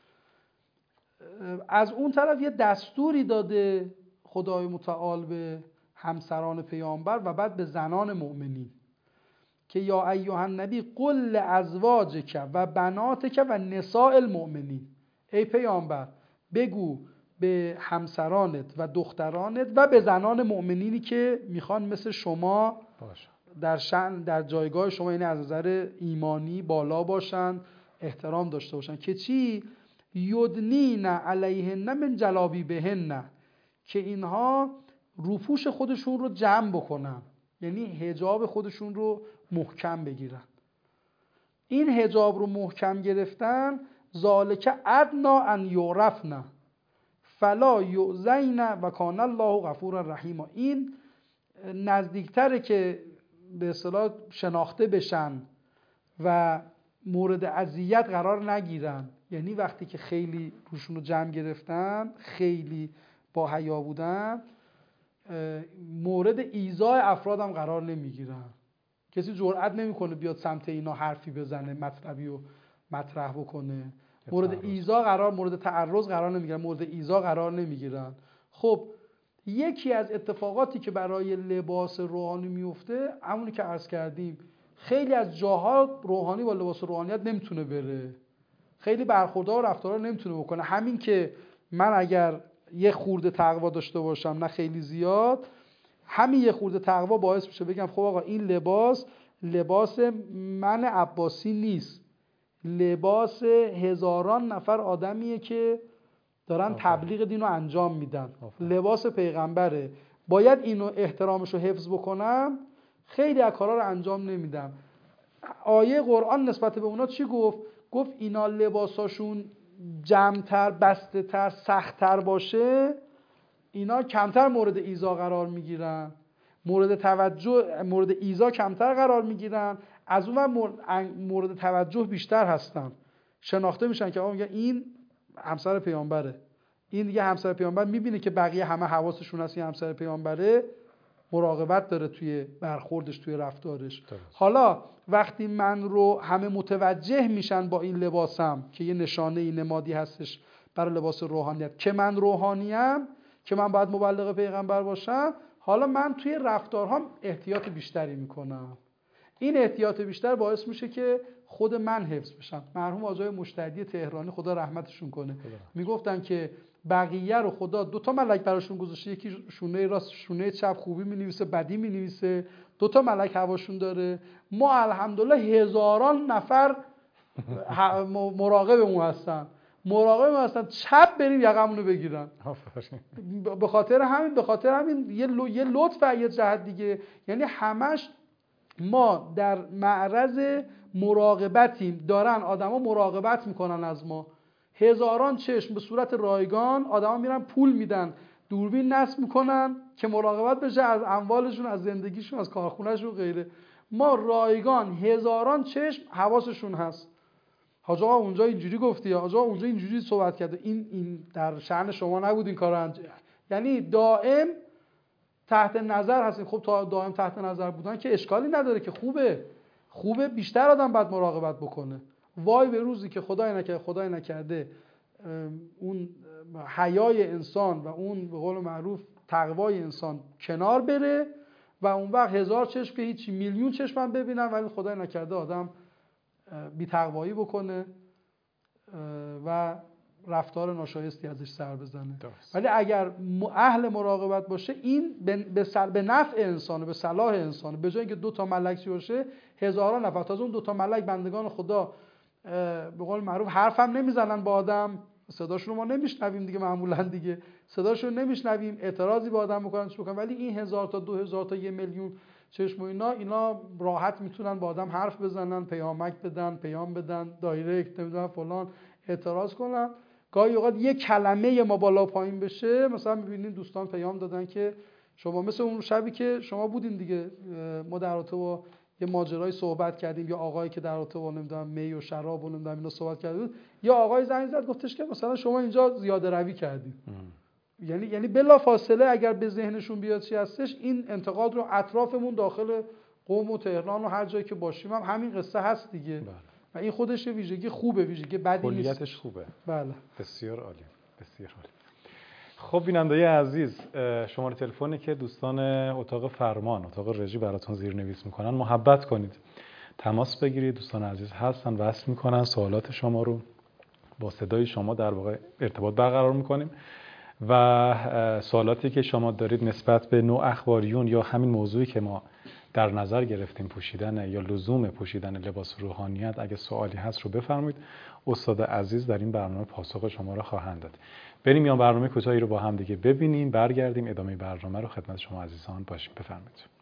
از اون طرف یه دستوری داده خدای متعال به همسران پیامبر و بعد به زنان مؤمنین که یا ایها النبی قل لازواجک و بناتک و نساء المؤمنین، ای پیامبر بگو به همسرانت و دخترانت و به زنان مؤمنینی که میخوان مثل شما باشه، در شأن در جایگاه شما، یعنی از نظر ایمانی بالا باشن، احترام داشته باشن، که چی؟ یدنین علیهن من جلابیبهن، که اینها روپوش خودشون رو جمع بکنن، یعنی حجاب خودشون رو محکم بگیرن. این حجاب رو محکم گرفتن، ذالک ادنا ان یعرفن فلا یؤذین و کان الله غفورا رحیما. این نزدیکتره که به اصطلاح شناخته بشن و مورد اذیت قرار نگیرن. یعنی وقتی که خیلی روشون رو جمع گرفتن، خیلی با حیا بودن، مورد ایذای افراد هم قرار نمیگیرن. کسی جرئت نمیکنه بیاد سمت اینا حرفی بزنه، مطلبی رو مطرح بکنه. مورد ایذا قرار مورد تعرض قرار نمیگیرن، مورد ایذا قرار نمیگیرن. خب یکی از اتفاقاتی که برای لباس روحانی میفته، همونی که عرض کردیم، خیلی از جاها روحانی با لباس روحانیت نمیتونه بره، خیلی برخوردها و رفتارها نمیتونه بکنه. همین که من اگر یه خورده تقوا داشته باشم، نه خیلی زیاد، همین یه خورده تقوا باعث میشه بگم خب آقا این لباس لباس من عباسی نیست، لباس هزاران نفر آدمیه که دارن تبلیغ دین رو انجام میدن، لباس پیغمبره، باید اینو احترامش رو حفظ بکنم. خیلی از کارا رو انجام نمیدم. آیه قرآن نسبت به اونا چی گفت؟ گفت اینا لباساشون جمع‌تر، بسته‌تر، سخت‌تر باشه، اینا کمتر مورد ایذا قرار میگیرن، مورد توجه، مورد ایذا کمتر قرار میگیرن، از اون مورد توجه بیشتر هستن، شناخته میشن که آقا میگن این همسر پیامبره، این دیگه همسر پیامبر میبینه که بقیه همه حواسشون هست این همسر پیامبره، مراقبت داره توی برخوردش، توی رفتارش. درست. حالا وقتی من رو همه متوجه میشن با این لباسم که یه نشانه ای نمادی هستش برای لباس روحانیت که من روحانیم، که من باید مبلغ پیغمبر باشم، حالا من توی رفتارهام احتیاط بیشتری میکنم. این احتیاط بیشتر باعث میشه که خود من حفظ بشم. مرحوم آقای مشتهدی تهرانی خدا رحمتشون کنه میگفتن که بقیه رو خدا دو تا ملک براشون گذاشته، یکی شونه راست شونه چپ خوبی مینویسه بدی مینویسه، دو تا ملک هواشون داره. ما الحمدلله هزاران نفر مراقبمون هستن، مراقبمون هستن چپ بریم یقمونو بگیرن. به خاطر همین به خاطر همین یه لو یه لطف یه جهت دیگه، یعنی همش ما در معرض مراقبتیم، دارن آدما مراقبت میکنن از ما، هزاران چشم به صورت رایگان آدما میرن پول میدن دوربین نصب میکنن که مراقبت بشه از اموالشون، از زندگیشون، از کارخونهشون غیره. ما رایگان هزاران چشم حواسشون هست. حاج آقا اونجا اینجوری گفتی، حاج آقا اونجا اینجوری صحبت کرده، این این در شأن شما نبود این کارو انجام، یعنی دائم تحت نظر هستیم. خب تا دائم تحت نظر بودن که اشکالی نداره، که خوبه خوبه بیشتر آدم باید مراقبت بکنه. وای به روزی که خدای نکرده خدای نکرده اون حیای انسان و اون به قول معروف تقوای انسان کنار بره و اون وقت هزار چشم که هیچی، میلیون چشم هم ببینن ولی خدای نکرده آدم بی تقوایی بکنه و رفتار ناشایستی ازش سر بزنه. درست. ولی اگر اهل مراقبت باشه این به سر به نفع انسانه، به صلاح انسانه، به جای اینکه دو تا ملک باشه هزاران نفر، تازه اون دو تا ملک بندگان خدا به قول معروف حرف هم نمیزنن با آدم، صداشون رو ما نمیشنویم دیگه، معمولا دیگه صداشون نمیشنویم، اعتراضی با آدم میکنن چی بکنن، ولی این هزار تا دو هزار تا یه میلیون چشم و اینا اینا راحت میتونن با آدم حرف بزنن، پیامک بدن، پیام بدن، دایرکت نمیدونم فلان، اعتراض کنن. گاهی اوقات یه کلمه ما بالا پایین بشه، مثلا میبینین دوستان پیام دادن که شما مثل اون شبی که شما بودین دیگه، ما در رابطه با یه ماجرای صحبت کردیم، یا آقایی که در رابطه با نمیدونم می و شراب و نمیدونم اینا صحبت کرده بود، یا آقای زنگ زد گفتش که مثلا شما اینجا زیاده روی کردید. یعنی یعنی بلا فاصله اگر به ذهنشون بیاد چی هستش، این انتقاد رو اطرافمون داخل قم و تهران و هر جایی که باشیم هم همین قصه هست دیگه. بله. و این خودش ویژگی خوبه، ویژگی بدی نیست، کلیتش خوبه. بله بسیار عالی، بسیار عالی. خب بیننده‌ی عزیز، شماره تلفنی که دوستان اتاق فرمان، اتاق رژی براتون زیرنویس میکنن محبت کنید تماس بگیرید. دوستان عزیز هستن، وصل میکنن سوالات شما رو، با صدای شما در واقع ارتباط برقرار میکنیم و سوالاتی که شما دارید نسبت به نوع اخباریون یا همین موضوعی که ما در نظر گرفتیم، پوشیدن یا لزوم پوشیدن لباس روحانیت، اگه سوالی هست رو بفرمایید، استاد عزیز در این برنامه پاسخ شما را خواهند داد. بریم یا برنامه کوتاهی رو با هم دیگه ببینیم، برگردیم ادامه برنامه رو خدمت شما عزیزان باشیم. بفرمایید.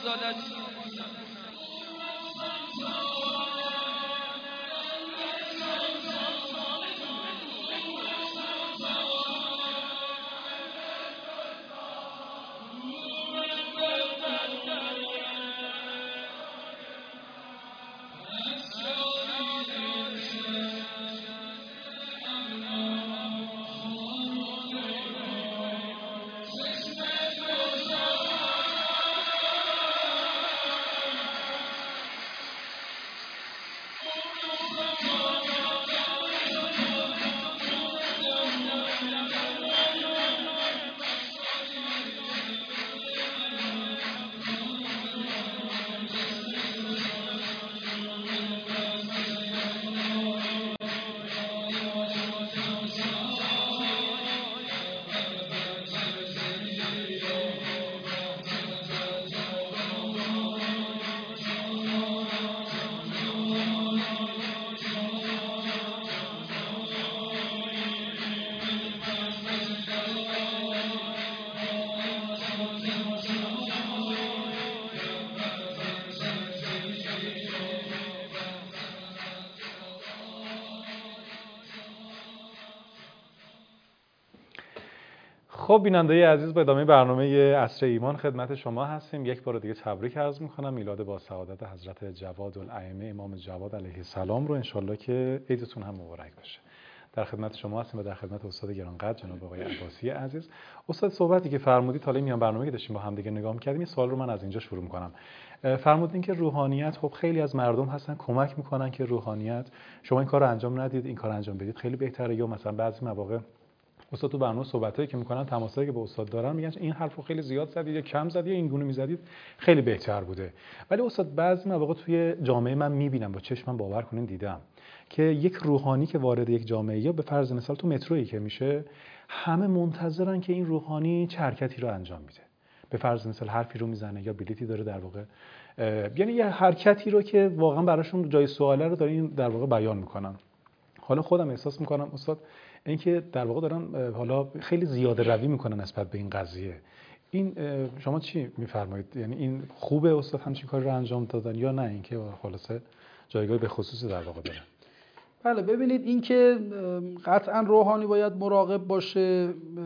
خب بیننده عزیز، به ادامه برنامه عصر ایمان خدمت شما هستیم. یک بار دیگه تبریک عرض می‌کنم میلاد با سعادت حضرت جواد الائمه امام جواد علیه السلام رو، انشالله که عیدتون هم مبارک باشه. در خدمت شما هستیم و در خدمت استاد گرانقدر جناب آقای عباسی عزیز. استاد صحبتی که فرمودید حالا میان برنامه که داشتیم با هم دیگه نگاه می‌کردیم، این سوال رو من از اینجا شروع می‌کنم. فرمودین که روحانیت، خب خیلی از مردم هستن کمک می‌کنن که روحانیت شما این کارو انجام ندید، این کارو انجام بدید خیلی بهتره، یا مثلا بعضی مواقع استاد تو برنامه صحبتایی که میکنن، تماسایی که با استاد دارن، میگن این حرفو خیلی زیاد زدید یا کم زدید یا این گونه میزدید خیلی بهتر بوده. ولی استاد بعضی مواقع توی جامعه من میبینم، با چشمم باور کنین دیدم، که یک روحانی که وارد یک جامعه، یا به فرض مثال تو مترویی که میشه، همه منتظرن که این روحانی چه حرکتی رو انجام میده. به فرض مثال حرفی رو میزنه یا بلیتی داره در واقع، یعنی یه حرکتی رو که واقعا براشون جای سواله رو دارین در واقع بیان میکنن. حالا خودم احساس میکنم استاد اینکه در واقع دارن حالا خیلی زیاده روی میکنن نسبت به این قضیه. این شما چی میفرمایید؟ یعنی این خوبه استاد همچین کاری رو انجام دادن یا نه اینکه خلاصه جایگاه به خصوصی در واقع داره؟ بله، ببینید این که قطعا روحانی باید مراقب باشه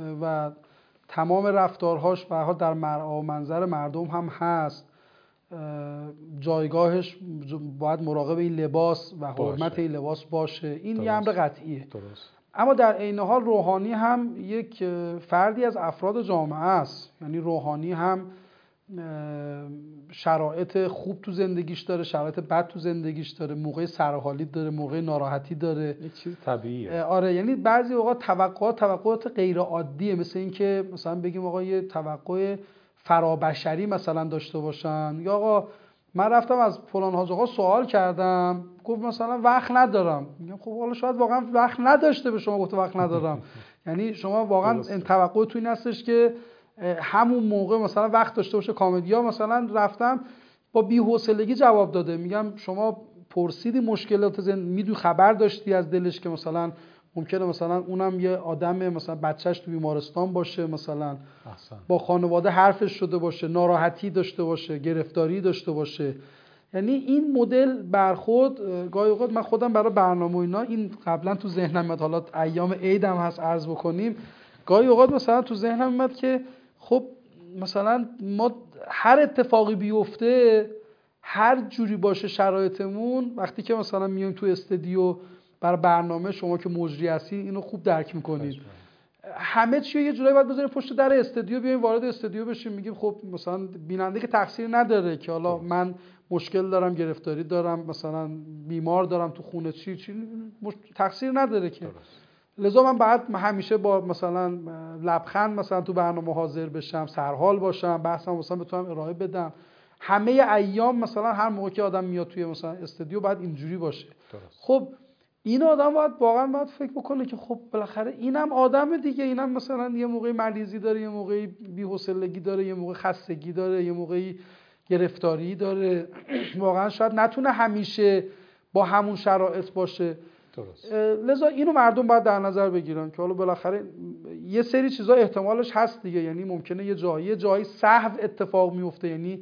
و تمام رفتارهاش به هر حال در مرعا و منظر مردم هم هست. جایگاهش باید مراقب این لباس و حرمت این لباس باشه، این یه امر قطعیه. درست. اما در عین حال روحانی هم یک فردی از افراد جامعه است. یعنی روحانی هم شرایط خوب تو زندگیش داره، شرایط بد تو زندگیش داره، موقع سرحالی داره، موقع ناراحتی داره. یه چیز طبیعیه. آره، یعنی بعضی اوقات توقعات توقعات غیر عادیه، مثل اینکه مثلا بگیم آقا یه توقع فرابشری مثلا داشته باشن، یا آقا من رفتم از فلان حاج آقا سوال کردم گفت مثلا وقت ندارم. میگم خب حالا شاید واقعا وقت نداشته، به شما گفته وقت ندارم. یعنی شما واقعا این توقع تو این هستش که همون موقع مثلا وقت داشته باشه. کامدیا مثلا رفتم با بی‌حوصلگی جواب داده. میگم شما پرسیدی مشکلات زن میدونی، خبر داشتی از دلش که مثلا ممکنه مثلا اونم یه آدم مثلا بچهش تو بیمارستان باشه، مثلا احسن. با خانواده حرفش شده باشه، ناراحتی داشته باشه، گرفتاری داشته باشه. یعنی این مدل برخورد گاهی اوقات من خودم برای برنامه اینا این قبلا تو ذهنم میاد، حالا ایام عید هم هست عرض بکنیم، گاهی اوقات مثلا تو ذهنم میاد که خب مثلا ما هر اتفاقی بیفته، هر جوری باشه شرایطمون، وقتی که مثلا میایم تو استودیو برای برنامه، شما که مجری هستی اینو خوب درک میکنید، همه چی یه جورایی باید بذاریم پشت در استودیو، بیایم وارد استودیو بشیم، میگیم خب مثلا بیننده که تقصیر نداره که حالا من مشکل دارم، گرفتاری دارم، مثلا بیمار دارم تو خونه، چی چی مش... تقصیر نداره که. لذا من بعد همیشه با مثلا لبخند مثلا تو برنامه حاضر بشم، سرحال باشم، بحثم مثلا بتونم ارائه بدم. همه ایام مثلا هر موقع که آدم میاد توی مثلا استودیو باید اینجوری باشه. درست. خب این آدم باید واقعا باید فکر بکنه که خب بالاخره اینم آدم دیگه، اینم مثلا یه موقعی مریضی داره، یه موقعی بی‌حوصلگی داره، یه موقع خستگی داره، یه موقعی گرفتاری داره. واقعا شاید نتونه همیشه با همون شرایط باشه. درست. لذا اینو مردم باید در نظر بگیرن که حالا بالاخره یه سری چیزا احتمالش هست دیگه. یعنی ممکنه یه جایی یه جایی سهو اتفاق میفته، یعنی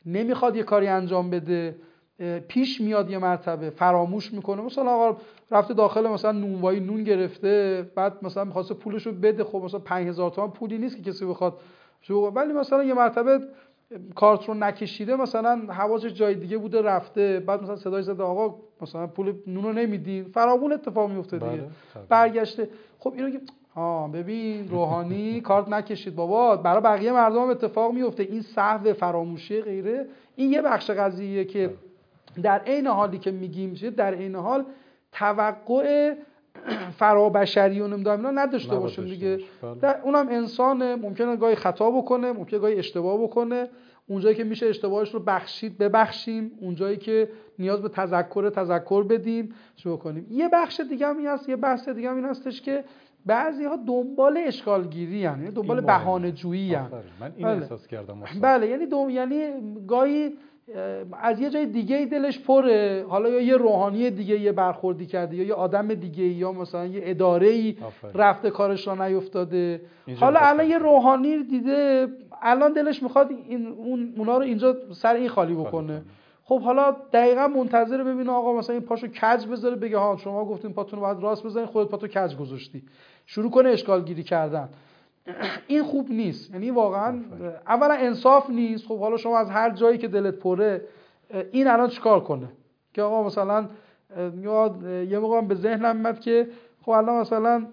نمیخواد یه کاری انجام بده، پیش میاد یه مرتبه فراموش میکنه، مثلا آقا رفته داخل مثلا نونوایی نون گرفته، بعد مثلا میخواسته پولشو بده، خب مثلا پنج هزار تومان پولی نیست که کسی بخواد، ولی مثلا یه مرتبه کارت رو نکشیده، مثلا حواسش جای دیگه بوده رفته، بعد مثلا صدای زده آقا مثلا پول نونو نمیدین، فراوون اتفاق میفته دیگه. بله. برگشته خب اینو که ها ببین روحانی کارت نکشید بابا، برای بقیه مردم هم اتفاق میفته، این سهو فراموشی غیره، این یه بخش قضیه که در عین حالی که میگیم در عین حال توقع فرابشری و نمیدونم اینا نداشته باشیم دیگه. در اونم انسانه، ممکنه گاهی خطا بکنه، ممکنه گاهی اشتباه بکنه، اونجایی که میشه اشتباهش رو بخشید ببخشیم، اونجایی که نیاز به تذکر تذکر بدیم شو کنیم. یه بخش دیگه هم این هست، یه بحث دیگه هم این هستش که بعضی‌ها دنبال اشکالگیری ان، یعنی دنبال بهانه‌جویی ان. من این بله. احساس کردم اصلا. بله یعنی دو... یعنی گاهی از یه جای دیگه دلش پره، حالا یا یه روحانی دیگه یه برخوردی کرده، یا یه آدم دیگه، یا مثلا یه اداره‌ای رفته کارش را نیفتاده، حالا الان یه روحانی دیده الان دلش میخواد این اون اونا رو اینجا سر این خالی بکنه. خب حالا دقیقاً منتظر ببینه آقا مثلا این پاشو کج بذاره، بگه ها شما گفتین پاتون رو باید راست بزنین، خودت پاتو کج گذاشتی، شروع کنه اشکال گیری کردن. این خوب نیست، یعنی واقعا اولا انصاف نیست. خب حالا شما از هر جایی که دلت پره این الان چیکار کنه که آقا مثلا یه موقع به ذهنم اومد که خب الان مثلا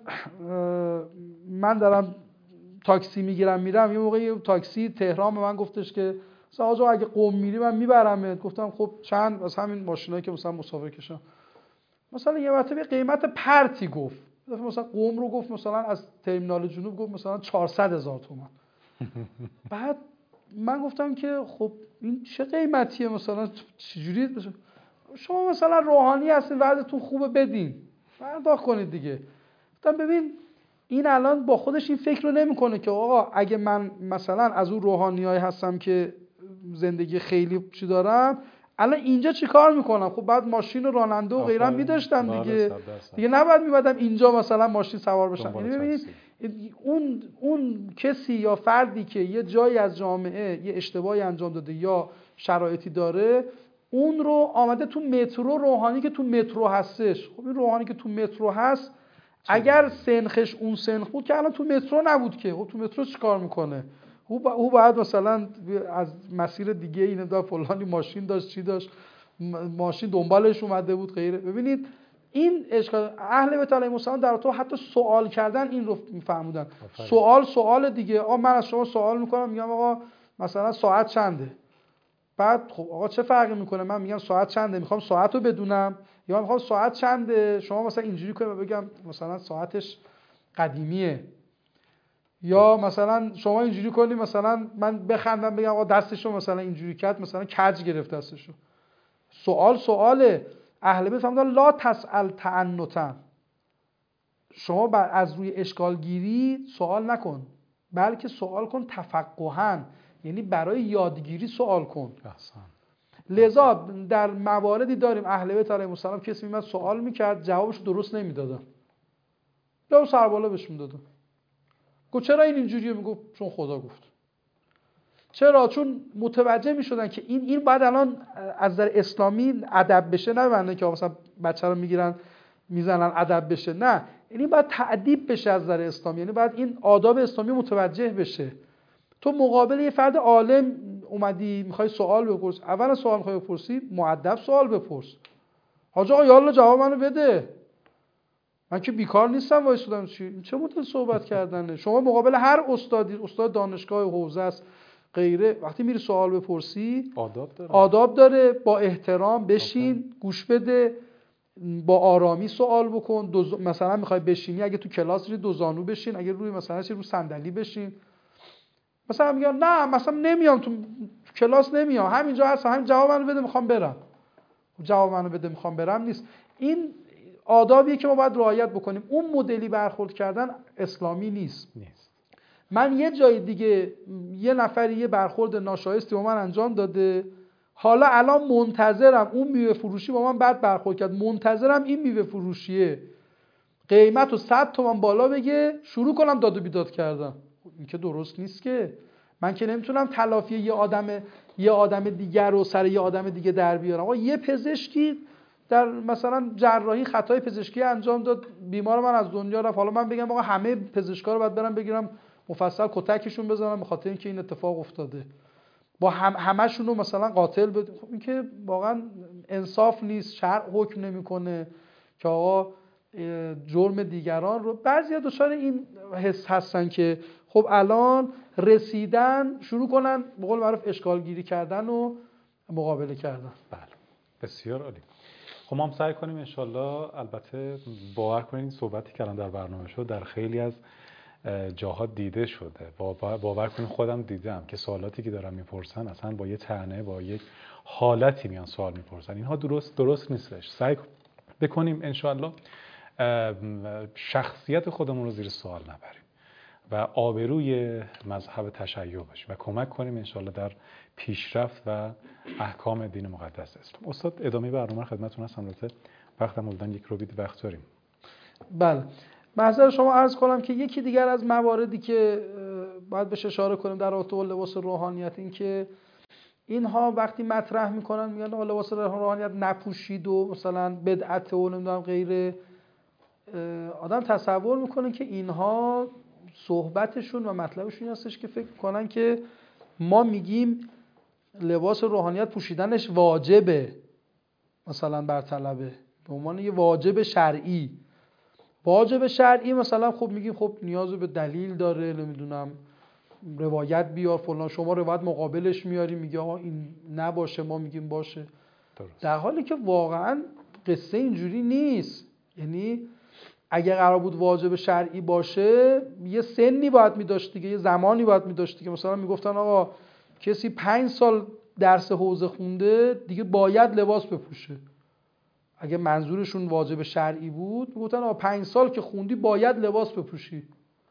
من دارم تاکسی میگیرم میرم، یه موقع یه تاکسی تهران به من گفتش که مثلا آقا اگه قم میری من میبرمت، گفتم خب چند، از همین ماشینایی که مثلا مسافر کشم، مثلا یه مرتبه قیمت پرتی گفت، مثلا قم رو گفت مثلا از ترمینال جنوب گفت مثلا چهارصد هزار تومان. بعد من گفتم که خب این چه قیمتیه، مثلا چجوری شما مثلا روحانی هستین وضعتون خوبه بدین پرداخت کنید دیگه. گفتم ببین این الان با خودش این فکر رو نمیکنه که آقا اگه من مثلا از اون روحانیای هستم که زندگی خیلی چی دارم، الان اینجا چی کار میکنم؟ خب بعد ماشین و راننده و غیره می‌داشتم دیگه، دیگه نباید میبادم اینجا مثلا ماشین سوار بشم. یعنی ببینید اون اون کسی یا فردی که یه جایی از جامعه یه اشتباهی انجام داده یا شرایطی داره، اون رو آمده تو مترو روحانی که تو مترو هستش. خب این روحانی که تو مترو هست اگر سنخش اون سنخ بود که الان تو مترو نبود که، خب تو مترو چیکار میکنه؟ او باید مثلا از مسیر دیگه اینه دا فلانی ماشین داشت چی داشت، ماشین دنبالش اومده بود غیره. ببینید این اشکال اهل بیت علیهم السلام در تو حتی سوال کردن این رو میفهمودن. سوال سوال دیگه، آقا من از شما سوال میکنم میگم آقا مثلا ساعت چنده، بعد خب آقا چه فرقی میکنه من میگم ساعت چنده، میخوام ساعت رو بدونم یا من میخوام ساعت چنده، شما مثلا اینجوری کنید بگم مثلا ساعتش قدیمیه، یا مثلا شما اینجوری کنی مثلا من بخندم بگم آقا دستشو مثلا اینجوری کرد مثلا کج گرفت دستشو. سوال سواله. اهل بیت فرمودن لا تسأل تعنتا، شما بر از روی اشکالگیری سوال نکن، بلکه سوال کن تفقها، یعنی برای یادگیری سوال کن. لذا در مواردی داریم اهل بیت علیهم السلام کسی میاد سوال میکرد جوابش درست نمیدادن، جواب سربالا بهش میدادن. گفت چرا این اینجوریه؟ میگفت چون خدا گفت. چرا؟ چون متوجه میشدن که این این بعد الان از نظر اسلامی ادب بشه، نه معنی که مثلا بچه رو میگیرن میزنن ادب بشه، نه، یعنی باید تأدیب بشه از نظر اسلامی، یعنی باید این آداب اسلامی متوجه بشه. تو مقابل یه فرد عالم اومدی میخوای سوال بپرس، اول سوال میخوای بپرسی مؤدب سوال بپرس. حاج آقا یالا جواب منو بده، من که بیکار نیستم وایسادم، چی چه مدل صحبت کردنه؟ شما مقابل هر استادی، استاد دانشگاه حوزه است غیره، وقتی میری سوال بپرسی آداب داره، آداب داره، با احترام بشین آفر. گوش بده، با آرامی سوال بکن. دو مثلا میخوای بشینی اگه تو کلاس ری دو زانو بشین، اگه روی مثلا رو صندلی بشین. مثلا میگن نه مثلا نمیام تو کلاس، نمیام همینجا هستم، همین جواب منو بده میخوام برم. جواب منو بده میخوام برم نیست. این آدابیه که ما باید رعایت بکنیم. اون مدلی برخورد کردن اسلامی نیست. نیست. من یه جای دیگه یه نفری یه برخورد ناشایستی با من انجام داده، حالا الان منتظرم اون میوه فروشی با من بد برخورد کرد، منتظرم این میوه فروشیه قیمت رو صد تومن بالا بگه شروع کنم داد و بیداد کردن. این که درست نیست که. من که نمیتونم تلافی یه آدم یه آدم دیگر رو سر یه آدم دیگه در بیارم. آقا یه پزشکی در مثلا جراحی خطای پزشکی انجام داد، بیمار من از دنیا رفت، حالا من بگم آقا همه پزشکا رو باید برم بگیرم مفصل کتکشون بزنم به خاطر اینکه این اتفاق افتاده، با هم همشون رو مثلا قاتل بده؟ خب این که واقعا انصاف نیست. شرع حکم نمیکنه که آقا جرم دیگران رو. بعضیا دچار این حس هستن که خب الان رسیدن شروع کنن به قول معروف اشکال گیری کردن و مقابله کردن. بله بسیار عالی. خب ما هم سعی کنیم انشالله، البته باور کنید صحبتی که الان در برنامه شد در خیلی از جاها دیده شده، باور کنید خودم دیدم که سوالاتی که دارن میپرسن اصلا با یه طعنه با یک حالتی میان سوال میپرسن، اینها درست درست نیستش. سعی بکنیم انشالله شخصیت خودمون رو زیر سوال نبریم و آبروی مذهب تشیع باشیم و کمک کنیم انشالله در پیشرفت و احکام دین مقدس اسلام. استاد ادامه برنامه خدمتتون هستم، البته وقتم بودن یک روبید وقت داریم. بله معذرت شما عرض کنم که یکی دیگر از مواردی که باید بهش اشاره کنیم در رابطه با لباس روحانیت این که اینها وقتی مطرح میکنن میگن لباس روحانیت نپوشید و مثلا بدعت و نمیدونم غیره، آدم تصور میکنه که اینها صحبتشون و مطلبشون این هستش که فکر کنن که ما میگیم لباس روحانیت پوشیدنش واجبه، مثلا بر طلبه به عنوان یه واجب شرعی. واجب شرعی مثلا خب میگیم خب نیاز به دلیل داره، نمیدونم روایت بیار فلان، شما روایت مقابلش میاری میگه آقا این نباشه، ما میگیم باشه. درست. در حالی که واقعا قصه اینجوری نیست. یعنی اگه قرار بود واجب شرعی باشه یه سنی باید میداشت دیگه، یه زمانی باید میداشت دیگه. مثلا میگفتن آقا کسی پنج سال درس حوزه خونده دیگه باید لباس بپوشه. اگه منظورشون واجب شرعی بود میگفتن آقا پنج سال که خوندی باید لباس بپوشی.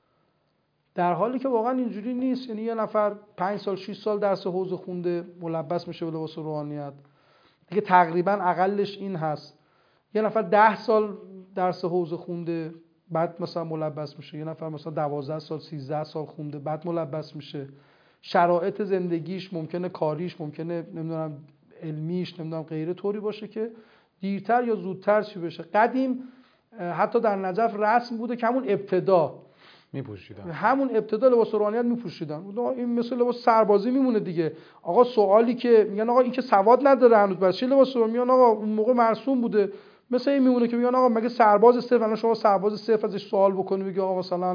در حالی که واقعا اینجوری نیست. یعنی یه نفر پنج سال شش سال درس حوزه خونده ملبس میشه به لباس روحانیت دیگه، تقریبا اقلش این هست. یه نفر ده سال درس حوزه خونده بعد مثلا ملبس میشه، یه نفر مثلا دوازده سال سیزده سال خونده بعد ملبس میشه. شرایط زندگیش ممکنه، کاریش ممکنه، نمیدونم علمیش، نمیدونم غیره طوری باشه که دیرتر یا زودتر چی بشه. قدیم حتی در نجف رسم بوده که همون ابتدا میپوشیدن، همون ابتدا لباس روحانیت میپوشیدن. این مثل لباس سربازی میمونه دیگه. آقا سوالی که میگن آقا این که سواد نداره هنوز بس چه لباس رو میگن آقا اون موقع مرسوم بوده. مثل این میمونه که میگن آقا مگه سرباز صرف، الان شما سرباز صرف ازش سوال بکنی بگی آقا مثلا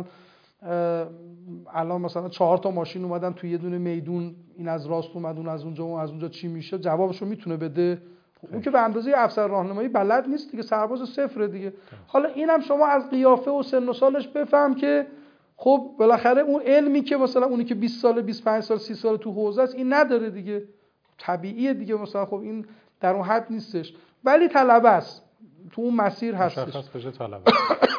الان مثلا چهار تا ماشین اومدن توی یه دونه میدون، این از راست اومد اون از اونجا اون از اونجا، چی میشه؟ جوابشو میتونه بده؟ اون که به اندازه افسر راهنمایی بلد نیست دیگه، سرباز صفر دیگه. حالا اینم شما از قیافه و سن و سالش بفهم که خب بالاخره اون علمی که مثلا اونی که بیست سال بیست و پنج سال سی سال تو حوزه است این نداره دیگه، طبیعیه دیگه. مثلا خب این در اون حد نیستش ولی طلبه است، تو اون مسیر هستش، مشخص بشه طلبه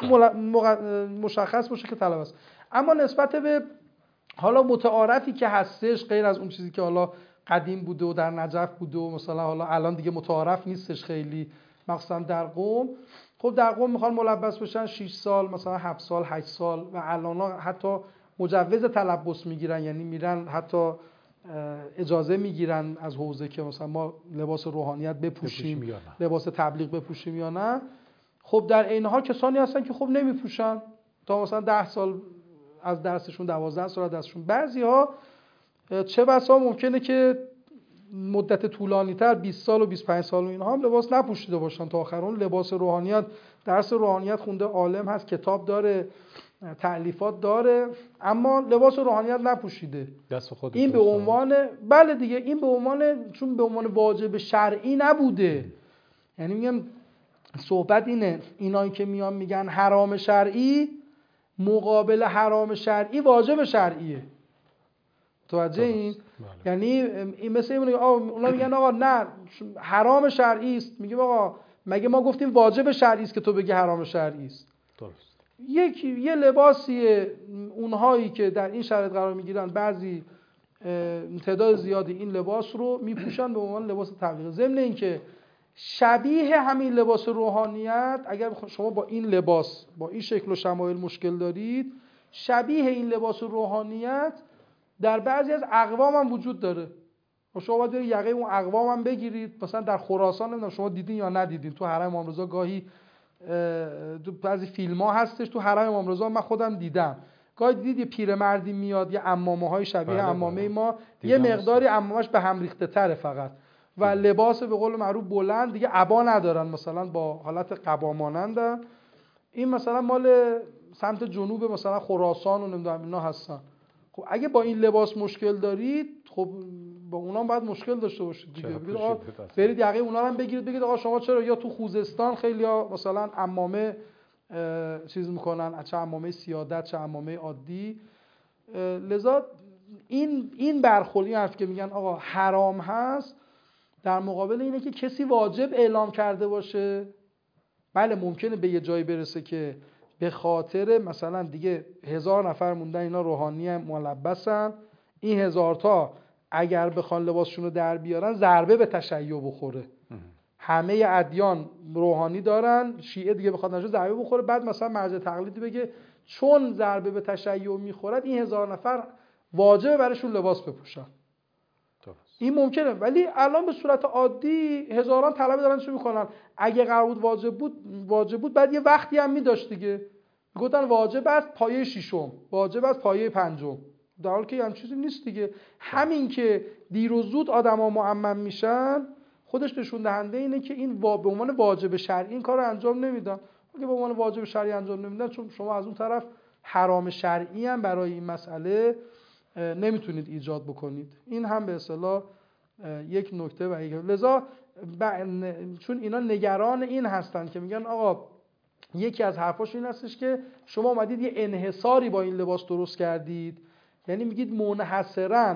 مشخص باشه که طلبه است. اما نسبت به حالا متعارفی که هستش غیر از اون چیزی که حالا قدیم بوده و در نجف بوده و مثلا حالا الان دیگه متعارف نیستش خیلی، مخصوصا در قم. خب در قم میخوان ملبس بشن شش سال مثلا هفت سال هشت سال و الان حتی مجوز تلبس میگیرن، یعنی میرن حتی اجازه میگیرن از حوزه که مثلا ما لباس روحانیت بپوشیم، بپوشیم لباس تبلیغ بپوشیم یا نه. خب در عین حال کسانی هستن که خب نمیپوشن تا مثلا ده سال از درسشون، دوازده سال از درسشون. بعضی‌ها چه بسا ممکنه که مدت طولانی تر بیست سال و بیست و پنج سال و اینها هم لباس نپوشیده باشن تا آخر. اون لباس روحانیت، درس روحانیت خونده، عالم هست، کتاب داره، تألیفات داره، اما لباس روحانیت نپوشیده. دست خودت این به عنوان بله دیگه، این به عنوان چون به عنوان واجب شرعی نبوده. یعنی میگم صحبت اینه، اینایی که میان میگن حرام شرعی مقابل حرام شرعی واجب شرعیه. توجه این؟ یعنی این مثل اینه که اونا میگن آقا نه حرام شرعی است، میگیم آقا مگه ما گفتیم واجب شرعی است که تو بگی حرام شرعی است؟ درست. یکی یه لباسیه اونهایی که در این شرایط قرار میگیرن، بعضی تعداد زیادی این لباس رو میپوشن به عنوان لباس تبلیغ. ضمن اینکه شبیه همین لباس روحانیت، اگر شما با این لباس با این شکل و شمایل مشکل دارید، شبیه این لباس روحانیت در بعضی از اقوام هم وجود داره. شما باید یقه اون اقوام هم بگیرید. مثلا در خراسان نمیدونم شما دیدین یا ندیدین، تو حرم امام رضا گاهی تو بعضی فیلم ها هستش، تو حرم امام رضا من خودم دیدم، گاهی دیدید یه پیرمردی میاد یه عمامه های شبیه بله عمامه بله. ما یه مقداری عمامش به هم ریخته تره فقط و بله. لباس به قول معروف بلند، دیگه عبا ندارن، مثلا با حالت قبا مانندن. این مثلا مال سمت جنوب مثلا خراسان و نمیدونم اینا هستن. خب اگه با این لباس مشکل دارید، خب با اونا هم باید مشکل داشته باشید دیگه. بگید آقا برید یقه اونا رو هم بگیرید، بگید آقا شما چرا یا تو خوزستان خیلی یا مثلا عمامه چیز میکنن، چه عمامه سیادت چه عمامه عادی. لذا این این برخوردی حرف که میگن آقا حرام هست، در مقابل اینه که کسی واجب اعلام کرده باشه. بله ممکنه به یه جایی برسه که به خاطر مثلا دیگه هزار نفر موندن اینا روحانی ملبسن، این هزار تا اگر بخوان لباسشون رو در بیارن ضربه به تشیع بخوره. همه ادیان روحانی دارن، شیعه دیگه بخواد نشه ضربه بخوره، بعد مثلا مرجع تقلیدی بگه چون ضربه به تشیع میخورد این هزار نفر واجبه براشون لباس بپوشن. این ممکنه، ولی الان به صورت عادی هزاران طلبه دارن چه میکنن. اگه قرار بود واجب بود واجب بود بعد یه وقتی هم میداشت دیگه، میگفتن واجب است پایه ششم، واجب است پایه پنجم، در حالی که هم چیزی نیست دیگه. همین که دیر و زود آدما معمم میشن خودش نشون دهنده اینه که این به عنوان واجب شرعی این کارو انجام نمیدن. اگه به عنوان واجب شرعی انجام نمیدن، چون شما از اون طرف حرام شرعی هم برای این مسئله نمیتونید ایجاد بکنید. این هم به اصطلاح یک نکته و یک لذا چون اینا نگران این هستن که میگن آقا یکی از حرفاش این هستش که شما اومدید یه انحصاری با این لباس درست کردید، یعنی میگید منحصراً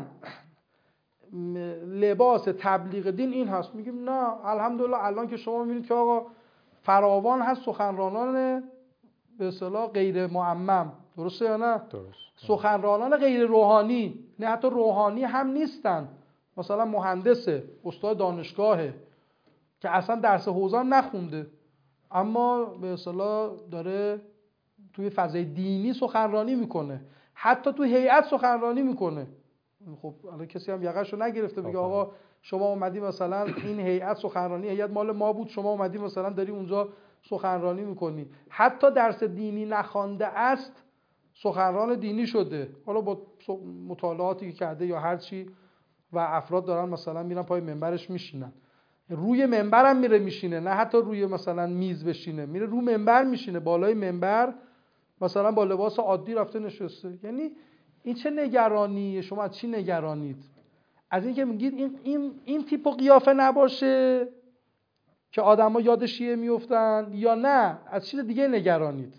لباس تبلیغ دین این هست. میگیم نه، الحمدلله الان که شما میبینید که آقا فراوان هست سخنرانان به اصطلاح غیر معمم، درسته یا نه؟ درست. سخنرانان غیر روحانی، نه حتی روحانی هم نیستن، مثلا مهندسه، استاد دانشگاهه که اصلا درس حوزه هم نخونده، اما به اصطلاح داره توی فضای دینی سخنرانی میکنه، حتی توی هیئت سخنرانی میکنه. خب الان کسی هم یقهشو نگرفته بگه آقا شما اومدی مثلا این هیئت سخنرانی هیئت مال ما بود، شما اومدی مثلا داری اونجا سخنرانی میکنی. حتی درس دینی نخوانده است سخنران دینی شده، حالا با مطالعاتی که کرده یا هر چی، و افراد دارن مثلا میرن پای منبرش میشینن، روی منبرم میره میشینه، نه حتی روی مثلا میز بشینه، میره رو منبر میشینه، بالای منبر مثلا با لباس عادی رفته نشسته. یعنی این چه نگرانی؟ شما از چی نگرانید؟ از این که میگید این این این تیپ و قیافه نباشه که آدما یاد شیعه میافتن، یا نه از چیز دیگه نگرانید؟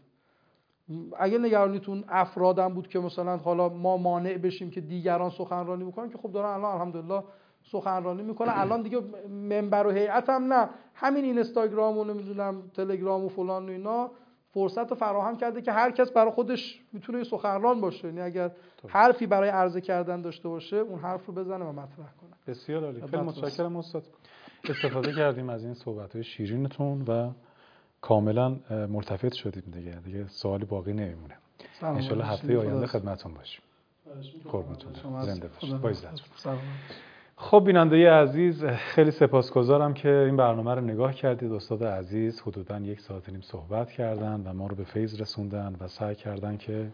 اگه نگرانیتون افرادم بود که مثلا حالا ما مانع بشیم که دیگران سخنرانی میکنن، که خب دارن الان الحمدلله سخنرانی میکنن. الان دیگه منبر و هیئت هم نه، همین اینستاگرام و نمیدونم تلگرام و فلان و اینا فرصت رو فراهم کرده که هر کس برای خودش میتونه سخنران باشه. یعنی اگر حرفی برای عرضه کردن داشته باشه اون حرف رو بزنه و مطرح کنه. بسیار عالی، خیلی متشکرم استاد. استفاده کردیم از این صحبت‌های شیرینتون و کاملا مرتفع شدیم دیگه. دیگه سوالی باقی نمیمونه. ان شاءالله هفته آینده خدمتتون باشیم. قربونتون. زنده باشید. با عزتون. خب بیننده عزیز، خیلی سپاسگزارم که این برنامه رو نگاه کردید. استاد عزیز حدوداً یک ساعت و نیم صحبت کردن و ما رو به فیض رسوندن و سعی کردن که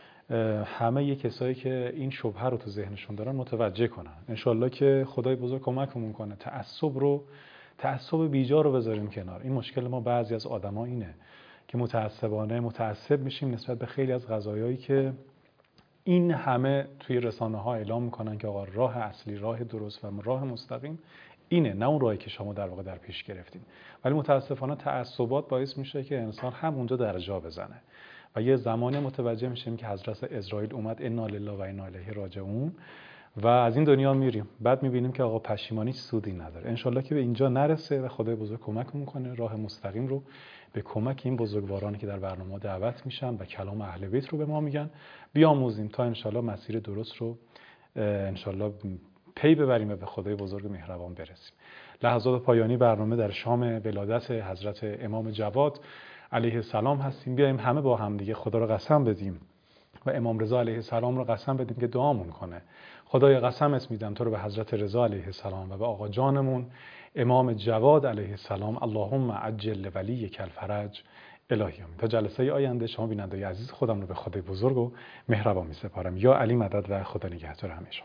همه یک کسایی که این شبهه رو تو ذهنشون دارن متوجه کنن. انشالله که خدای بزرگ کمکمون کنه تعصب رو تعصب بیجا رو بذاریم کنار. این مشکل ما بعضی از آدما اینه که متعصبانه متعصب میشیم نسبت به خیلی از قضایایی که این همه توی رسانه ها اعلام میکنن که آقا راه اصلی، راه درست و راه مستقیم اینه، نه اون راهی که شما در واقع در پیش گرفتین. ولی متاسفانه تعصبات باعث میشه که انسان هم اونجا در جا بزنه و یه زمانی متوجه میشیم که حضرت اسرائیل اومد انا لله و انا الیه راجعون و از این دنیا میریم. بعد میبینیم که آقا پشیمانی سودی نداره. انشالله که به اینجا نرسه و خدای بزرگ کمک میکنه راه مستقیم رو به کمک این بزرگوارانی که در برنامه دعوت میشن و کلام اهل بیت رو به ما میگن بیاموزیم تا انشالله مسیر درست رو انشالله پی ببریم و به خدای بزرگ مهربان برسیم. لحظات پایانی برنامه در شام ولادت حضرت امام جواد علیه السلام هستیم. بیایم همه با هم دیگه خدا رو قسم بدیم و امام رضا علیه السلام رو قسم بدیم که دعامون کنه. خدای قسم اسم میدم تو رو به حضرت رضا علیه السلام و به آقا جانمون امام جواد علیه السلام، اللهم عجل ولیک الفرج. الهی آمین. تا جلسه آینده شما بیننده عزیز خودم رو به خدای بزرگ و مهربان می سپارم. یا علی مدد و خدا نگهدار همه شما.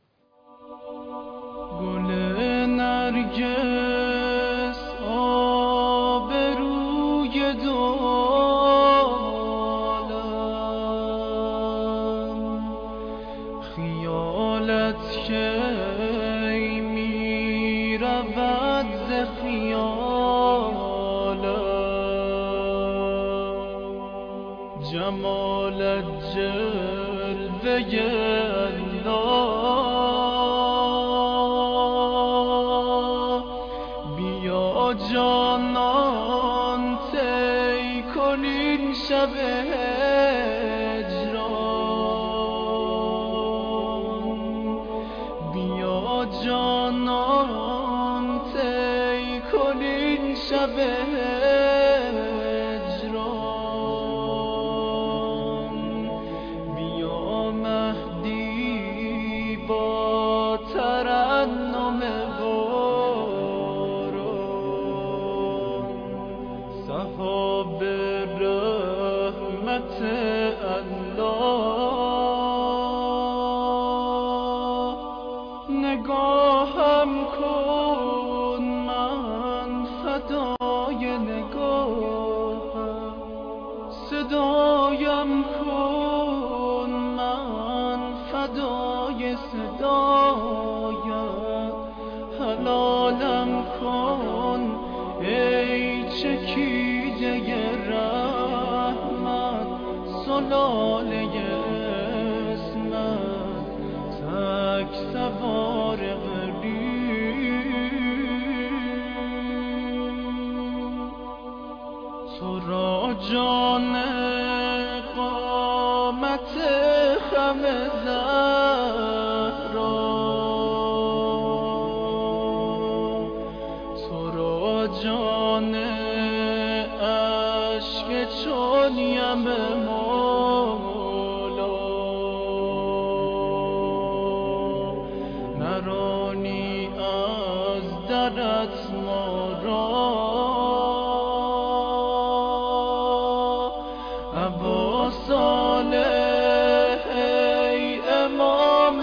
گل نرگس آبروی دالم، خیالت که می رود ز خیالم، جمالت جلوه جانان طی کنین شب هجران، بیا جانان طی کنین شب هجران، بیا مهدی با ترنم صحاب رحمت الله، نگاهم کن من فدای نگاهم، صدایم کن من فدای صدایم، حلالم کن ای چکیده رحمت، سلاله اسمت، تک سوار غریب، تو را جان قامت خم زهرا، تو را جان عشق چون یم مولا، نرانی از درت ما را، ابا صالح ای امام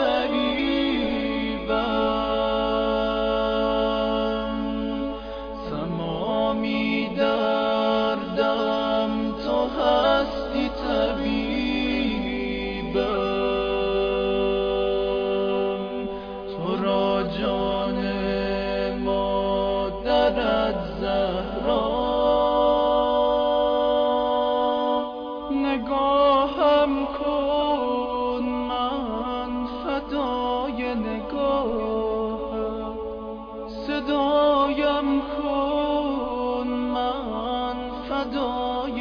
غریبم، تمامی دردم تو هستی طبیبم، تو را جان مادرت زهرا، نگاهم کن من فدای نگاهم، صدایم کن من فدای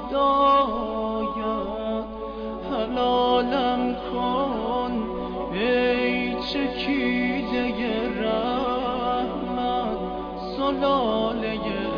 صدایم، حلالم کن ای چکیده رحمت، سلاله